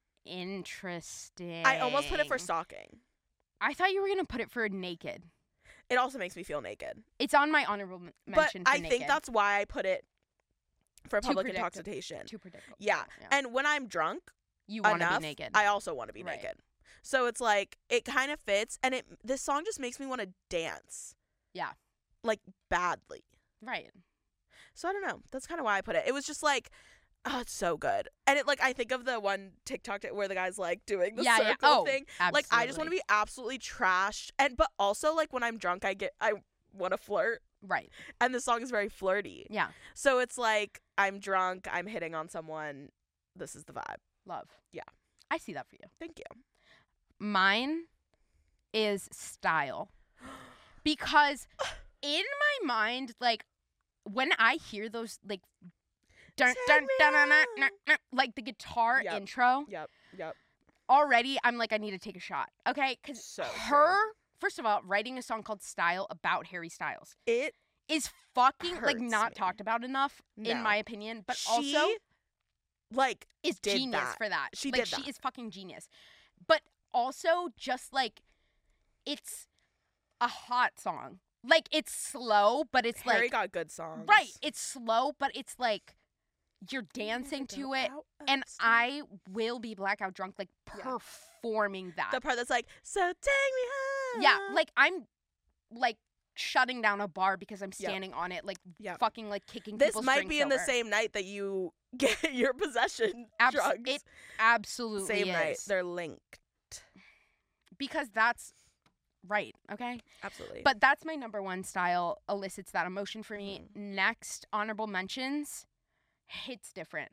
Interesting. I almost put it for stalking. I thought you were gonna put it for naked. It also makes me feel naked. It's on my honorable m- But mention. for I naked. think that's why I put it for Too public predictable. intoxication. too predictable. Yeah. And And when I'm drunk, you want to enough, be naked. I also want to be Right. naked. So it's like it kind of fits, and it this song just makes me want to dance. Yeah. Like badly. right. So I don't know. That's kind of why I put it. It was just like, oh, it's so good. And it like I think of the one TikTok where the guy's like doing the yeah. circle Yeah. Oh. thing. Absolutely. Like I just want to be absolutely trashed, and but also like when I'm drunk, I get I want to flirt, Right. and the song is very flirty. Yeah. So it's like I'm drunk, I'm hitting on someone. This is the vibe. Love. Yeah. I see that for you. Thank you. Mine is style. Because in my mind, like when I hear those like dun, Take dun, me dun, dun, dun, out. dun, dun, like the guitar Yep. intro, Yep. Yep. already I'm like I need to take a shot. Okay? Cuz So true. her first of all, writing a song called Style about Harry Styles It is fucking like Hurts not me. talked about enough in No. my opinion, but she, also like is did genius that. for that. She like did she that. is fucking genius. But also just like it's a hot song. Like it's slow, but it's Harry like got good songs. right, it's slow, but it's like you're dancing to it and I will be blackout drunk like Yeah. performing that. the part that's like, so take me home. yeah, like I'm like shutting down a bar because I'm Yep. standing on it like Yep. fucking like kicking This people's might drinks be in the over. same night that you get your possession Abs- drugs. It absolutely same is. night. They're linked. Because that's right, okay? Absolutely. But that's my number one style, elicits that emotion for me. Mhm. Next, honorable mentions, hits different.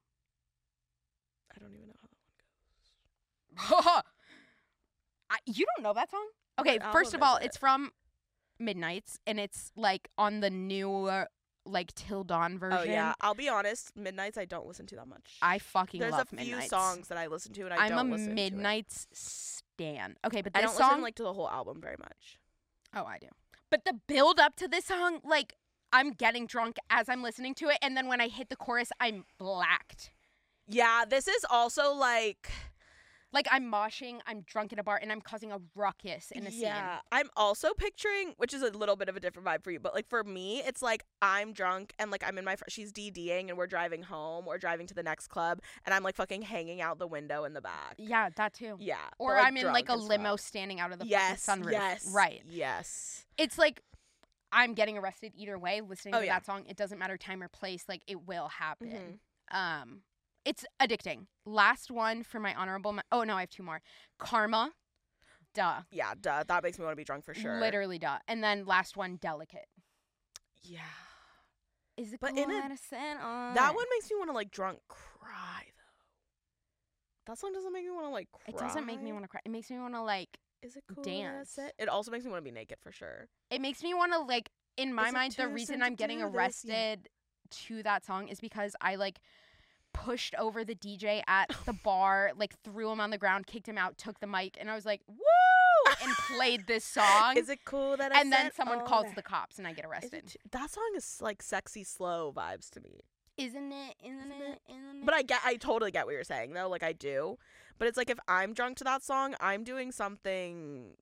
I don't even know how that one goes. I, you don't know that song? Okay, What first of album all, is it? it's from Midnights, and it's like on the newer, like Till Dawn version. Oh yeah, I'll be honest. Midnights I don't listen to that much. I fucking There's love a few Midnights. songs that I listen to and I I'm don't a listen Midnights stan. Okay, but to it. this I don't song, listen like to the whole album very much. oh, I do. But the build up to this song, like I'm getting drunk as I'm listening to it, and then when I hit the chorus, I'm blacked. Yeah, this is also like Like I'm moshing, I'm drunk at a bar, and I'm causing a ruckus in a yeah. I'm also picturing, which is a little bit of a different vibe for you, but like for me, it's like I'm drunk and like I'm in my fr- she's DDing and we're driving home or driving to the next club and I'm like fucking hanging out the window in the back. scene. Yeah, that too. Yeah. Or but, I'm in like a drunk as limo fuck. standing out of the Yes. fucking sunroof. Yes. Right. Yes. It's like I'm getting arrested either way listening Oh, to yeah. that song. It doesn't matter time or place. Like it will happen. Mhm. Um, it's addicting. Last one for my honorable. Me- oh no, I have two more. Karma. Duh. Yeah, duh. That makes me want to be drunk for sure. Literally duh. And then last one, Delicate. Yeah. Is it But cool in a- that I said on That it? one makes me want to like drunk cry though. That song doesn't make me want to like cry. It doesn't make me want to cry. It makes me want to like. Is it cool that I dance. said- It also makes me want to be naked for sure. It makes me want to like. In my Is it mind, the too reason soon to I'm getting do this? Yeah. arrested to that song is because I like pushed over the D J at the bar, like threw him on the ground, kicked him out, took the mic, and I was like, "Woo!" and played this song. Is it cool that I and then said someone all calls that? the cops, and I get Is arrested. it too- that song is like sexy slow vibes to me. Isn't it? Isn't, Isn't it? Isn't it? But I get, I totally get what you're saying though. Like I do, but it's like if I'm drunk to that song, I'm doing something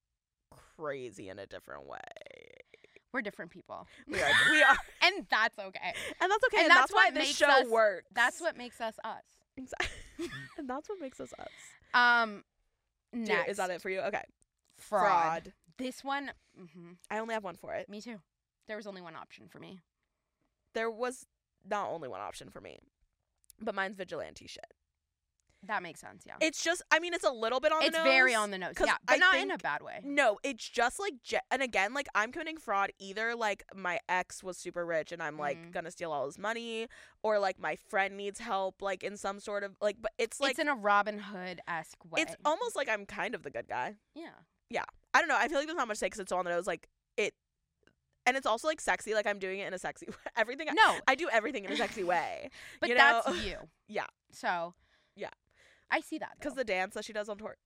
crazy in a different way. We're different people, We are, we are, and that's okay. and that's okay. And And, that's that's, why what this makes show us- works. That's what makes us us. Exactly. And that's what makes us us. Um, Do you- next. is that it for you? Okay. Fraud. This one, hmm I only have one for it. me too. There was only one option for me. There was not only one option for me, but mine's vigilante shit. That makes sense, yeah. It's just, I mean, it's a little bit on It's the nose. very on the nose, 'cause yeah, but I not in a think- bad way. No, it's just like, ge- and again, like I'm committing fraud. Either like my ex was super rich and I'm like Mhm. gonna steal all his money, or like my friend needs help, like in some sort of like. But it's like it's in a Robin Hood-esque way. it's almost like I'm kind of the good guy. yeah. I don't know. I feel like there's not much to say because it's so on the nose. Like it, and it's also like sexy. Like I'm doing it in a sexy way. Everything. I, No, I do everything in a sexy way. but you know? that's you. Yeah. So. Yeah. I see that. Because Though. the dance that she does on tour.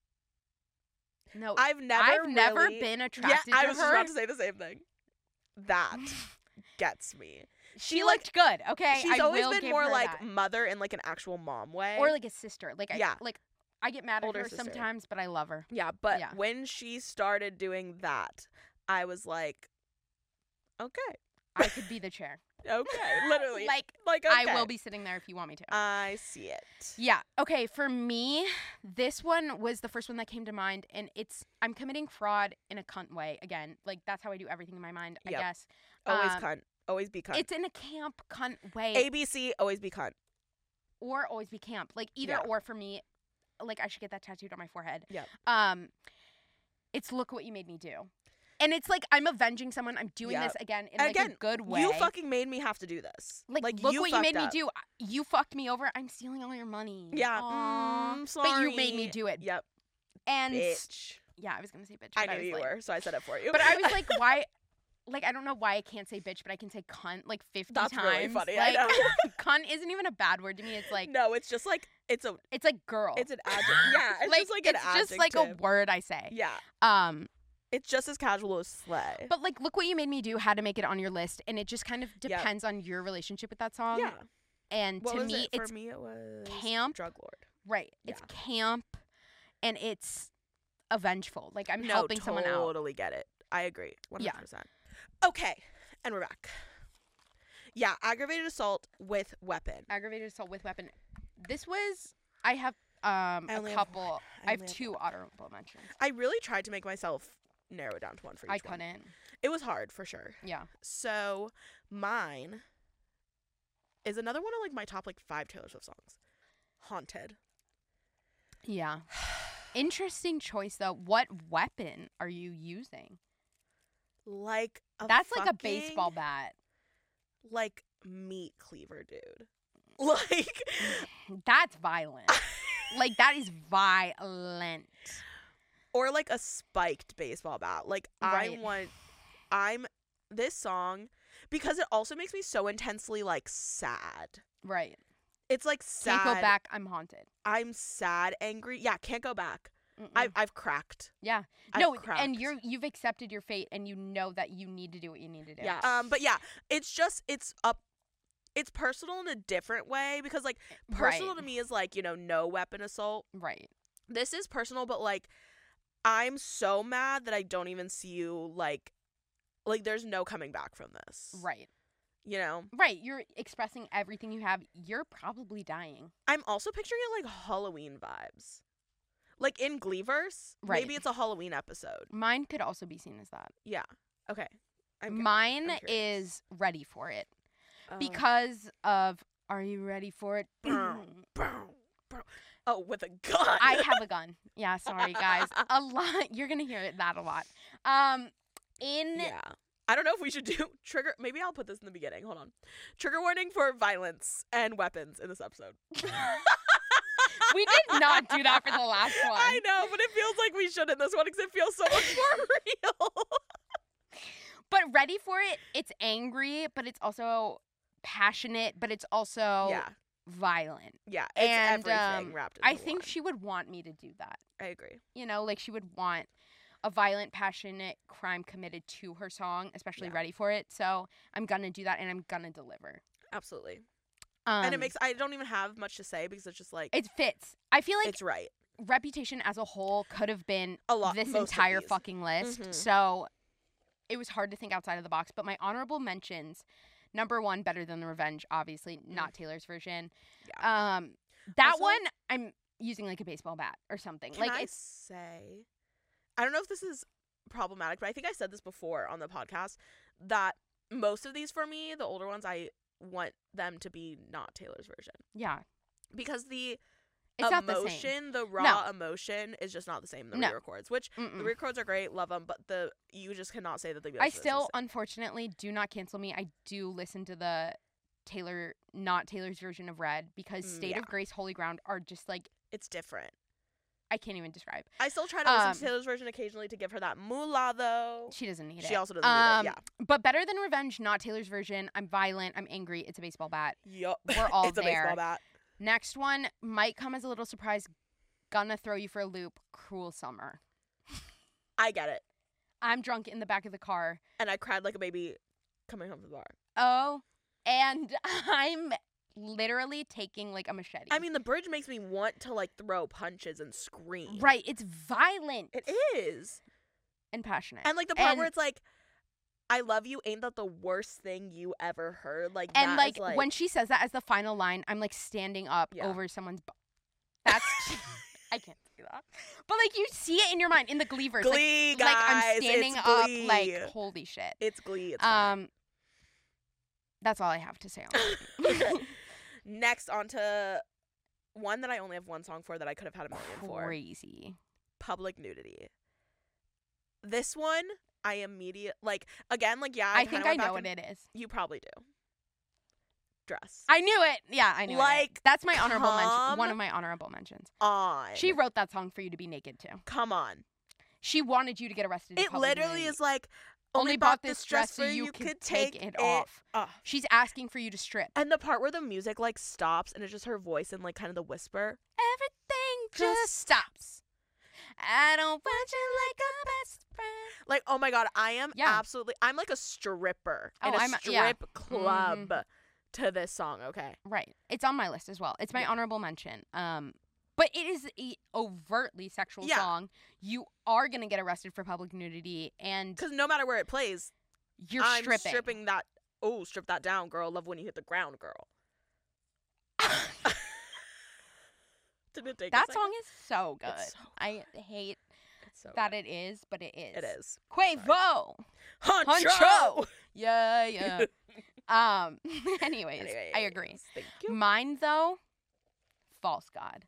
no, I've never. I've never really- been Yeah, attracted I to was just her. about to say the same thing. That gets me. she like- looked good. Okay, She's I always will been give more her like that. mother in like an actual mom way. or like a sister. Like I, Yeah. like I get mad at Older her sister. sometimes, but I love her. yeah, but Yeah. when she started doing that, I was like, okay, I could be the chair. okay, literally, like like okay. I will be sitting there if you want me to. I see it. Yeah. Okay. For me, this one was the first one that came to mind, and it's I'm committing fraud in a cunt way. Again, like that's how I do everything in my mind. Yep. I guess Always Um, cunt. Always be cunt. it's in a camp cunt way, A B C. Always be cunt. or always be camp. Like either Yeah. or for me. Like I should get that tattooed on my forehead. Yep. Um, it's look what you made me do, and it's like I'm avenging someone. I'm doing Yep. this again in like Again, a good way. You fucking made me have to do this. like, like look you what you fucked made up. me do. You fucked me over. I'm stealing all your money. Yeah. Aw. Mm, But you made me sorry. do it. Yep. And Bitch. yeah, I was gonna say bitch. I but knew was you like, were, so I said it for you. But I was like, why? Like, I don't know why I can't say bitch, but I can say cunt like fifty That's times. really funny, I Like, know. cunt isn't even a bad word to me. It's like, no, it's just like it's a it's like girl. it's an adjective. Yeah, it's like, just like it's an just like a adjective. word I say. Yeah, Um, it's just as casual as slay. but like, look what you made me do. How to make it on your list, and it just kind of Yep. depends on your relationship with that song. yeah, And what to was me, it? For it's me, it was camp. Drug Lord. right. It's Yeah. camp, and it's avengeful. Like I'm no, helping someone out. Totally get it. I agree. One Yeah. hundred percent. Okay, and we're back. Yeah, aggravated assault with weapon. Aggravated assault with weapon. This was I have um I a only have couple. one. I I have only have two honorable mentions. I really tried to make myself narrow it down to one for each I one. couldn't. It was hard for sure. Yeah. So mine is another one of like my top like five Taylor Swift songs. Haunted. Yeah. Interesting choice though. What weapon are you using? Like a That's like a fucking, baseball bat. like meat cleaver, dude. Like That's violent. Like that is violent. or like a spiked baseball bat. Like Right. I want I'm this song because it also makes me so intensely like sad. Right. It's like sad. Can't go back. I'm haunted. I'm sad, angry. Yeah, can't go back. Mm-mm. I've I've cracked. yeah. I've No, cracked. and you're you've accepted your fate, and you know that you need to do what you need to do. Yeah. Um. But yeah, it's just it's up. It's personal in a different way because like personal Right. to me is like you know no weapon assault. Right. This is personal, but like I'm so mad that I don't even see you like like there's no coming back from this. Right. You know. Right. You're expressing everything you have. You're probably dying. I'm also picturing it like Halloween vibes. Like in Gleeverse, Right. maybe it's a Halloween episode. Mine could also be seen as that. Yeah. Okay. I'm, Mine I'm curious. is ready for it uh, because of Are you ready for it? Boom. Boom, boom. Oh, with a gun. I have a gun. Yeah, sorry guys. A lot. You're gonna hear that a lot. Um, in Yeah. I don't know if we should do trigger. Maybe I'll put this in the beginning. Hold on. Trigger warning for violence and weapons in this episode. we did not do that for the last one. I know, but it feels like we should in this one because it feels so much more real. But ready for it. It's angry, but it's also passionate, but it's also yeah. violent. Yeah. It's And, everything um, wrapped into I think one. she would want me to do that. I agree. You know, like she would want a violent, passionate crime committed to her song, especially Yeah. ready for it. So I'm gonna do that, and I'm gonna deliver. Absolutely. Um, and it makes I don't even have much to say because it's just like it fits. I feel like it's right. Reputation as a whole could have been A lot. this most of entire these. fucking list. Mhm. So it was hard to think outside of the box. But my honorable mentions, number one, Better Than the Revenge, obviously not Taylor's version. Yeah. Um, That Also- one, I'm using like a baseball bat or something. Can like I it's say, I don't know if this is problematic, but I think I said this before on the podcast that most of these for me, the older ones, I want them to be not Taylor's version yeah, because the it's not the same. emotion, the raw No. emotion, is just not the same in the No. re-records. Which Mm-mm. the re-records are great, love them, but the you just cannot say that the. I still, unfortunately, do not cancel me. I do listen to the Taylor, not Taylor's version of Red because Mm, State yeah. of Grace, Holy Ground are just like it's different. I can't even describe. I still try to listen Um, to Taylor's version occasionally to give her that moolah though. She doesn't need it. She also doesn't um, need it. But Better Than Revenge, not Taylor's version. I'm violent. I'm angry. It's a baseball bat. Yeah. Yup. We're all it's a there. baseball bat. Next one might come as a little surprise. Gonna Throw You for a Loop. Cruel Summer. I get it. I'm drunk in the back of the car. And I cried like a baby coming home from the bar. Oh, and I'm literally taking like a machete. I mean, the bridge makes me want to like throw punches and scream. right? It's violent It is. and passionate. And like the part And- where it's like, I love you, ain't that the worst thing you ever heard? Like, And that like, is, like when she says that as the final line, I'm like standing up Yeah. over someone's. Bu- That's I can't say that, but like you see it in your mind in the Glee verse. Glee, like, guys. like I'm standing it's up, Glee. like holy shit. It's Glee. It's fine. Um, that's all I have to say on that. Okay. Next, on to one that I only have one song for that I could have had a million for. Crazy. Public Nudity. This one, I immediate like again like yeah. I, kinda think went I back know what and- it is. You probably do. Dress. I knew it. Yeah, I knew it. Like, That's my honorable mention. come One of my honorable mentions. on. She wrote that song for you to be naked to. Come on. She wanted you to get arrested. in It public literally nudity. is like Only bought this dress so you could take it off. off. She's asking for you to strip. And the part where the music like stops and it's just her voice and like kind of the whisper. Everything Just just stops. I don't want you like a best friend. Like, oh my god, I am Yeah. absolutely I'm like a stripper Oh, in a I'm- strip yeah. club to this song, okay? Right. It's on my list as well. It's my Yeah. honorable mention. Um, but it is a overtly sexual Yeah. song. You are gonna get arrested for public nudity, and Because no matter where it plays, you're I'm stripping. stripping that. Oh, strip that down, girl. Love when you hit the ground, girl. Did it take a That second? song is so good. It's so I hate It's so that it is, but it is. It is. Quavo. Honcho. Honcho. Yeah, yeah. um. Anyways, I agree. Anyways, Thank you. Mine though, False God.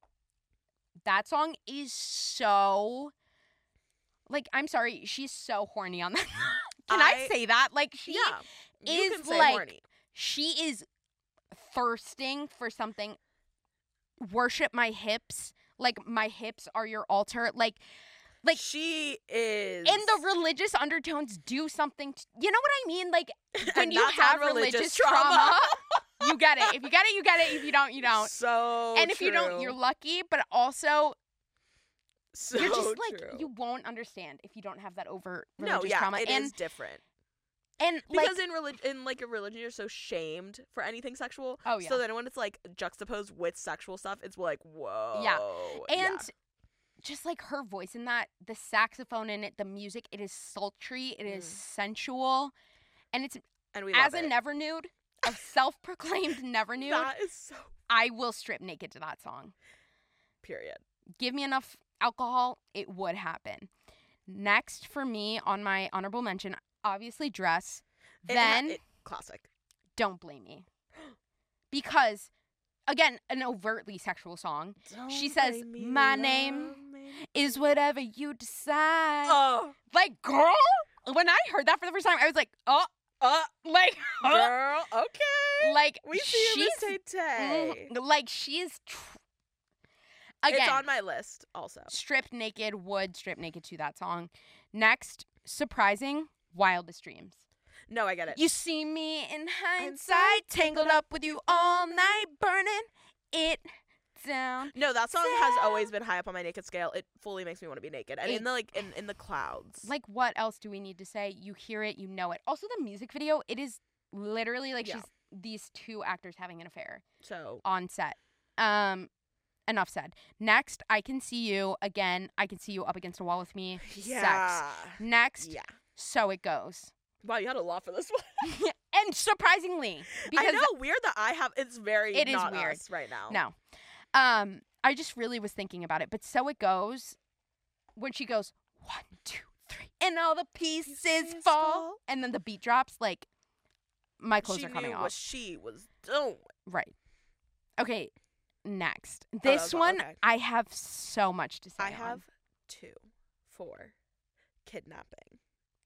That song is so. Like, I'm sorry, she's so horny on that. Can I, I- say that? Like, she Yeah. You is can say like- horny. she is thirsting for something. Worship my hips. Like, my hips are your altar. Like, like She is. and the religious undertones do something. T- you know what I mean? Like, when And you that's on have religious religious trauma. trauma, you get it. If you get it, you get it. If you don't, you don't. So and if you don't, true. you're lucky. But also, so you're just like true. you won't understand if you don't have that overt No, religious yeah, trauma. it and is different. and like, Because in religion, in like a religion, you're so shamed for anything sexual. oh yeah, So then when it's like juxtaposed with sexual stuff, it's like whoa. Yeah. Yeah. and just like her voice in that, the saxophone in it, the music, it is sultry, it is Mm. sensual, and it's and we as love a it. never nude, a self-proclaimed never nude. That is so I will strip naked to that song. period. Give me enough alcohol, it would happen. Next for me on my honorable mention, obviously Dress. It ha- Then it- classic. Don't Blame Me. Because again, an overtly sexual song She Don't says, blame me, "My love name me." is whatever you decide. Oh, Like, girl, when I heard that for the first time, I was like, oh, uh, like, huh? girl. Okay. like We see you, Miss she's Tay-Tay. mm, like she's tr- It's again on my list also. stripped naked, would strip naked to that song. Next, surprising, Wildest Dreams. No, I get it. You see me in hindsight, tangled up with you all night, burning it down. No, that song has always been high up on my naked scale. It fully makes me want to be naked. And It- in the like in, in the clouds. Like, what else do we need to say? You hear it, you know it. Also, the music video, it is literally like Yeah. she's these two actors having an affair So on set. Um, enough said. Next, I Can See You. Again, I Can See You up against a wall with me. Sex. yeah. Next, Yeah. So It Goes. Wow, you had a lot for this one. And surprisingly, because I know, weird that I have, it's very It is not weird. us right now. No. Um, I just really was thinking about it. But so it goes when she goes, one, two, three, and all the pieces, Pieces fall. fall. And then the beat drops, like, my clothes She are coming knew off. what she was doing. Right. Okay, next. Oh, This that's all- one, okay. I have so much to say I on. have two for kidnapping.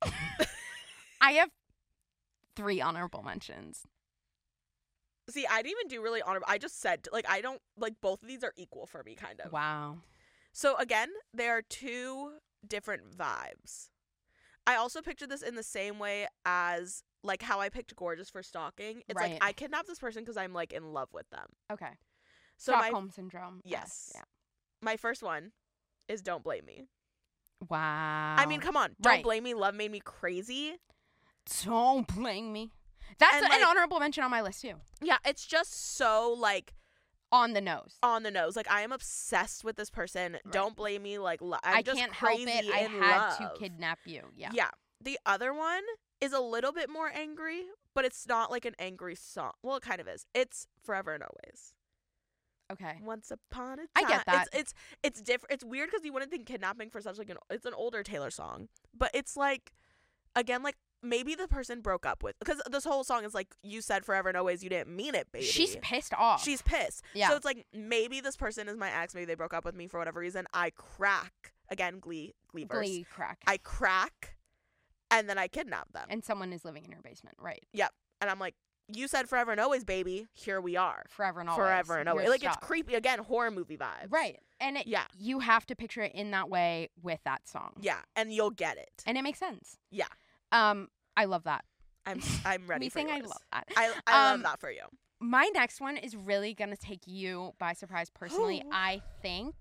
I have three honorable mentions. See, I didn't even do really honorable. I just said, like, I don't, like, both of these are equal for me, kind of. Wow. So, again, there are two different vibes. I also pictured this in the same way as, like, how I picked Gorgeous for stalking. It's Right. like, I kidnapped this person because I'm, like, in love with them. Okay. So, my, Stockholm Syndrome. yes. Yeah. my first one is Don't Blame Me. Wow. I mean, come on. Don't Right. Blame Me, Love Made Me Crazy. Don't blame me. That's And, an like- honorable mention on my list, too. Yeah, it's just so, like, On the nose. on the nose. Like, I am obsessed with this person. Right. Don't blame me. Like, lo- I'm I just can't help crazy it. I in had love. to kidnap you. Yeah. Yeah. The other one is a little bit more angry, but it's not like an angry song. Well, it kind of is. It's Forever and Always. Okay. Once upon a time. I get that. It's it's it's different. It's weird because you wouldn't think kidnapping for such like an it's an older Taylor song, but it's like, again, like maybe the person broke up with, because this whole song is like, you said forever and always, you didn't mean it, baby. She's pissed off. She's pissed. Yeah. So it's like, maybe this person is my ex. Maybe they broke up with me for whatever reason. I crack again. Glee, Glee verse. Glee crack. I crack, and then I kidnap them. and someone is living in your basement. Right. And I'm like, you said forever and always, baby. Here we are. Forever and always. Forever and always. You're Like, it's stuck. creepy. Again, horror movie vibes. Right. And it, Yeah. you have to picture it in that way with that song. Yeah. And you'll get it. And it makes sense. Yeah. Um, I love that. I'm I'm ready Me for saying I yours. love that. I, I Um, love that for you. My next one is really going to take you by surprise personally. Ooh. I think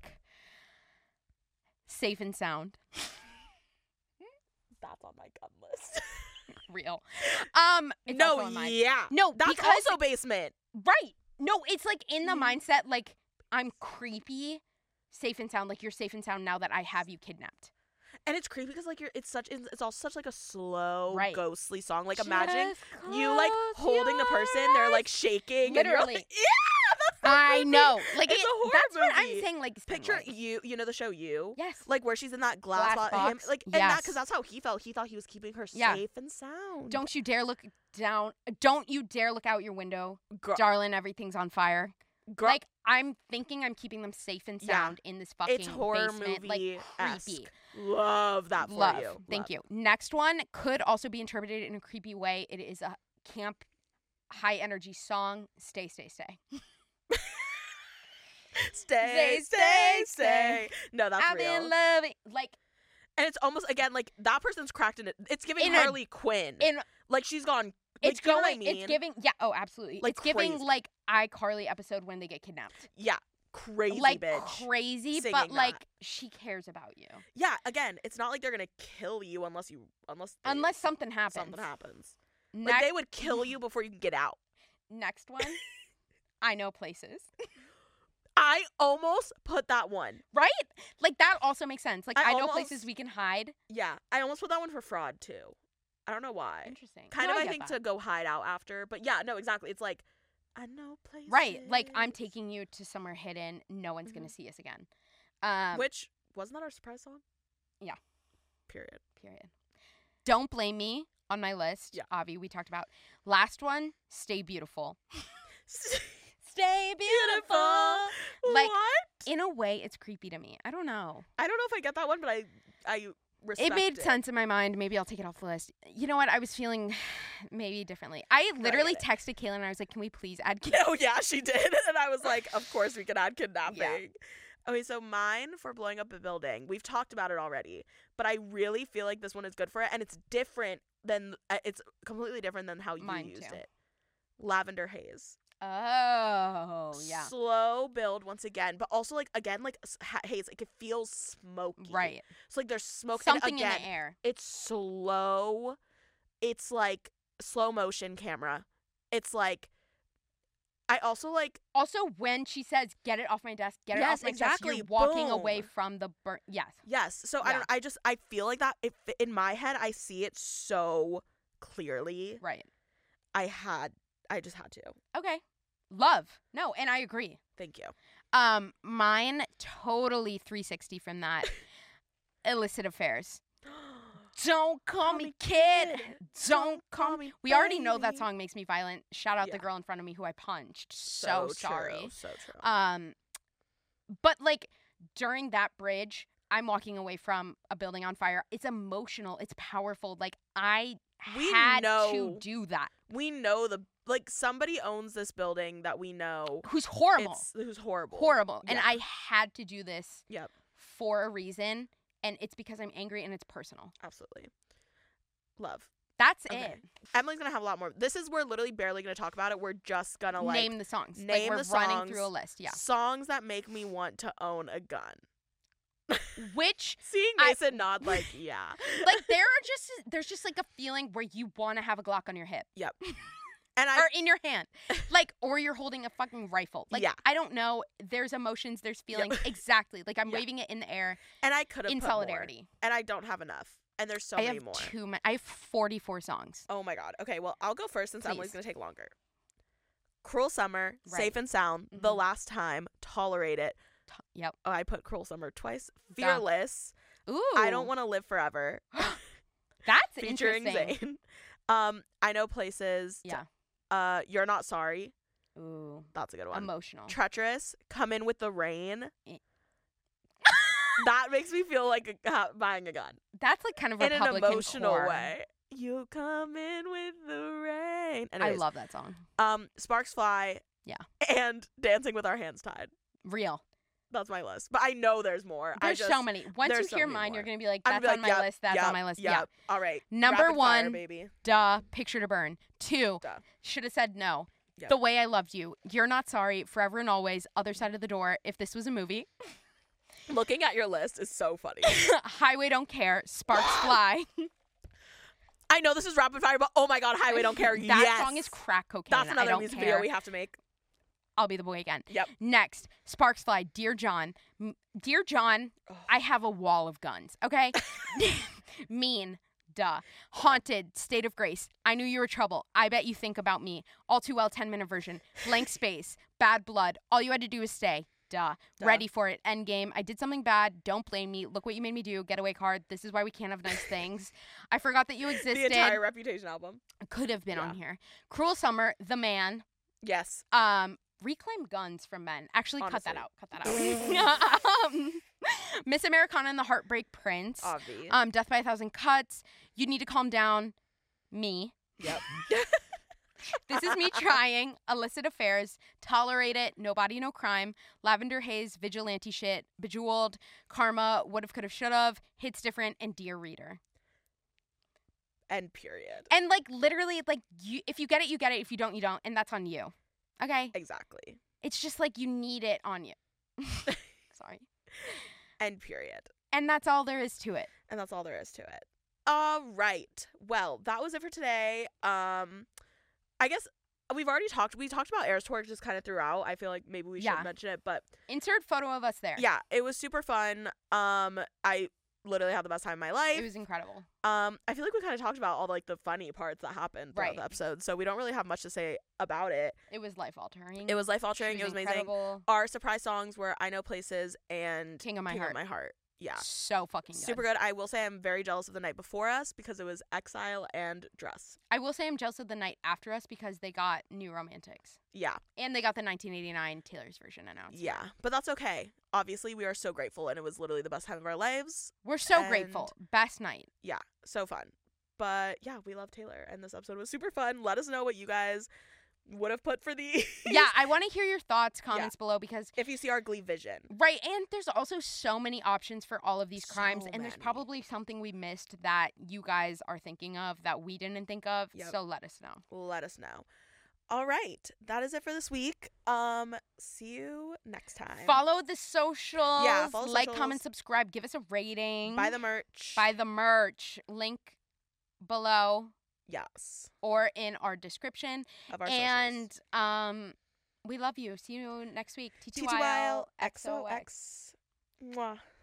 Safe and Sound. That's on my gun list. Real. Um, it's no, also on mine. yeah. No, That's because also basement. right. No, it's like in the Mhm. mindset like I'm creepy, safe and sound. Like you're safe and sound now that I have you kidnapped. And it's creepy because like you're it's such it's, it's all such like a slow Right. ghostly song. Like imagine Just you like close holding the your person, they're like shaking. And you're Literally. like, yeah, that's so I creepy. know. Like It's it, a horror that's what I'm movie. saying. Like Picture like, you, you know the show You? Yes. Like where she's in that glass, Glass bo- him, box? like and that Yes. because that's how he felt. He thought he was keeping her Yeah. safe and sound. Don't you dare look down. Don't you dare look out your window, Girl, darling. Everything's on fire. girl, Like I'm thinking I'm keeping them safe and Yeah. sound in this fucking it's horror basement. movie Like creepy. Love that for Love. you. Thank Love. you. Next one could also be interpreted in a creepy way. It is a camp high energy song. Stay, stay, stay. Stay, Stay, stay, stay, stay. No, that's I've real. been loving like And it's almost again like that person's cracked in it. It's giving In a- Harley Quinn. in like she's gone. it's like, you know what I going mean? it's giving yeah, oh absolutely. Like it's giving crazy. like iCarly episode when they get kidnapped. Yeah, crazy like bitch. crazy, singing but like that. she cares about you. Yeah, again, it's not like they're gonna kill you unless you unless they- Unless something happens. something happens. Like Next, they would kill you before you can get out. next one. I Know Places. I almost put that one. Right? Like that also makes sense. Like I, I know almost- places we can hide. Yeah, I almost put that one for fraud too. I don't know why. Interesting. Kind No, of, I, get think that. to go hide out after, but yeah, no, exactly. It's like I know places. Right. Like I'm taking you to somewhere hidden. No one's gonna Mhm. see us again. Um Which wasn't that our surprise song? Yeah. Period. period. Don't Blame Me on my list. Yeah. Avi, we talked about. Last one, Stay Beautiful. Stay beautiful. Like- what? In a way, it's creepy to me. I don't know. I don't know if I get that one, but I I respect It made sense in my mind. Maybe I'll take it off the list. You know what? I was feeling maybe differently. I literally get texted Kaylin and I was like, can we please add kid- Oh yeah, she did, and I was like, of course we can add kidnapping. Okay, so mine for blowing up a building. We've talked about it already, but I really feel like this one is good for it, and it's different than uh, it's completely different than how you Mine used too. it. Lavender Haze. Oh, yeah. Slow build once again, but also like again like s- ha- haze. Like it feels smoky. Right. So like there's smoke. and Something again, in the air. It's slow. It's like slow motion camera. It's like. I also like. Also, when she says, get it off my desk, get it Yes, off my exactly. desk, you're walking Boom. away from the burn. Yes. Yes. So I Yeah. don't. I just. I feel like that. If in my head, I see it so clearly. Right. I had, I just had to. Okay. Love. No, and I agree. Thank you. Um, mine totally three sixty from that. Illicit affairs. Don't call me kid. Don't call me. We already know that song makes me violent. Shout out Yeah. the girl in front of me who I punched. So, So sorry. True, so true. Um, but like during that bridge, I'm walking away from a building on fire. It's emotional. It's powerful. Like I We had know- to do that. we know the like somebody owns this building that we know. Who's horrible. It's who's horrible. Horrible. And Yeah. I had to do this Yep. for a reason. And it's because I'm angry and it's personal. Absolutely. Love. That's Okay. it. Emily's gonna have a lot more. This is we're literally barely gonna talk about it. We're just gonna like name the songs. name like we're the running songs. through a list. Yeah. songs that make me want to own a gun. Which Seeing I- Mason nod like, yeah. like there are just there's just like a feeling where you want to have a Glock on your hip Yep. And I or in your hand, like or you're holding a fucking rifle. Like Yeah. I don't know. There's emotions. There's feelings. Exactly. Like I'm Yeah. waving it in the air and I could have in put more. solidarity. And I don't have enough. And there's so I many have more. too many. I have forty-four songs. Oh my god. Okay, well I'll go first since Emily's Please. gonna take longer. Cruel Summer, Right. Safe and Sound, The Mhm. Last Time, Tolerate It. T- Yep. Oh, I put Cruel Summer twice. Duh. Fearless. Ooh. I Don't Want to Live Forever. That's featuring interesting. Zayn. Um, I Know Places. Yeah. Uh, You're Not Sorry. Ooh. That's a good one. Emotional. Treacherous. Come In With the Rain. Eh. That makes me feel like a, ha- buying a gun That's like kind of in an Republican emotional core. way. You come in with the rain. I Anyways, love that song. um, Sparks Fly. Yeah. And Dancing with Our Hands Tied. Real. That's my list, but I know there's more. I There's just, so many. Once you there's so hear many mine, more. you're gonna be like, I'm "That's gonna on be my like, list. That's yep, on my list." yep. Yeah. All right. Number Rapid fire, one. baby. Duh. Picture to Burn. Two. Duh. Should have said no. Yep. The Way I Loved You. You're Not Sorry. Forever and Always. Other Side of the Door. If This Was a Movie. Looking at your list is so funny. Highway Don't Care. Sparks Fly. I know this is rapid fire, but oh my god, Highway Don't Care. That yes. song is crack cocaine. That's I another don't music care. video we have to make. I'll Be the Boy Again. Yep. Next, Sparks Fly, Dear John. M- Dear John, Ugh. I have a wall of guns, okay? Mean, duh. Haunted, State of Grace. I Knew You Were Trouble. I Bet You Think About Me. All Too Well, ten minute version. Blank Space. Bad Blood. All You Had to Do Was Stay. Duh. Duh. Ready for It. Endgame. I Did Something Bad. Don't Blame Me. Look What You Made Me Do. Getaway Card. This Is Why We Can't Have Nice Things. I Forgot That You The Existed. entire Reputation album. Could have been on Yeah. here. Cruel Summer. The Man. Yes. Um, Reclaim Guns from Men. Actually, cut that Honestly. out. Cut that out. um, Miss Americana and the Heartbreak Prince. Obvi. Um, Death by a Thousand Cuts. You Need to Calm Down. Me. Yep. This Is Me Trying. Illicit Affairs. Tolerate It. Nobody No Crime. Lavender Haze. Vigilante Shit. Bejeweled. Karma. Would've, Could've, Should've. Hits Different. And Dear Reader. And period. And like literally, like you, if you get it, you get it. If you don't, you don't. And that's on you. Okay. Exactly. It's just like you need it on you. Sorry. And period. And that's all there is to it. And that's all there is to it. All right. Well, that was it for today. Um, I guess we've already talked. We talked about Eras Tour just kind of throughout. I feel like maybe we Yeah. should mention it, but Insert photo of us there. yeah, it was super fun. Um, I literally had the best time of my life. It was incredible. Um, I feel like we kind of talked about all like the funny parts that happened throughout Right. the episode, so we don't really have much to say about it. It was life altering. It was life altering. It was amazing. incredible. Our surprise songs were "I Know Places" and King of My "King Heart. of My Heart." Yeah, So fucking good. super good. I will say I'm very jealous of the night before us because it was Exile and Dress. I will say I'm jealous of the night after us because they got New Romantics. Yeah, And they got the nineteen eighty-nine Taylor's version announced. yeah, but that's okay. Obviously, we are so grateful, and it was literally the best time of our lives. We're so And- grateful. Best night. Yeah, so fun. But yeah, we love Taylor, and this episode was super fun. Let us know what you guys would have put for these. Yeah, I want to hear your thoughts, comments below because If you see our Glee vision. right, and there's also so many options for all of these crimes, So and there's many. probably something we missed that you guys are thinking of that we didn't think of. Yep. So let us know. Let us know. All right, that is it for this week. Um, see you next time. Follow the socials. Yeah, follow like, socials. comment, subscribe. Give us a rating. Buy the merch. Buy the merch. Link below yes or in our description. of our and um, we love you. See you next week. T T T Y T Y L L X O X. Mwah.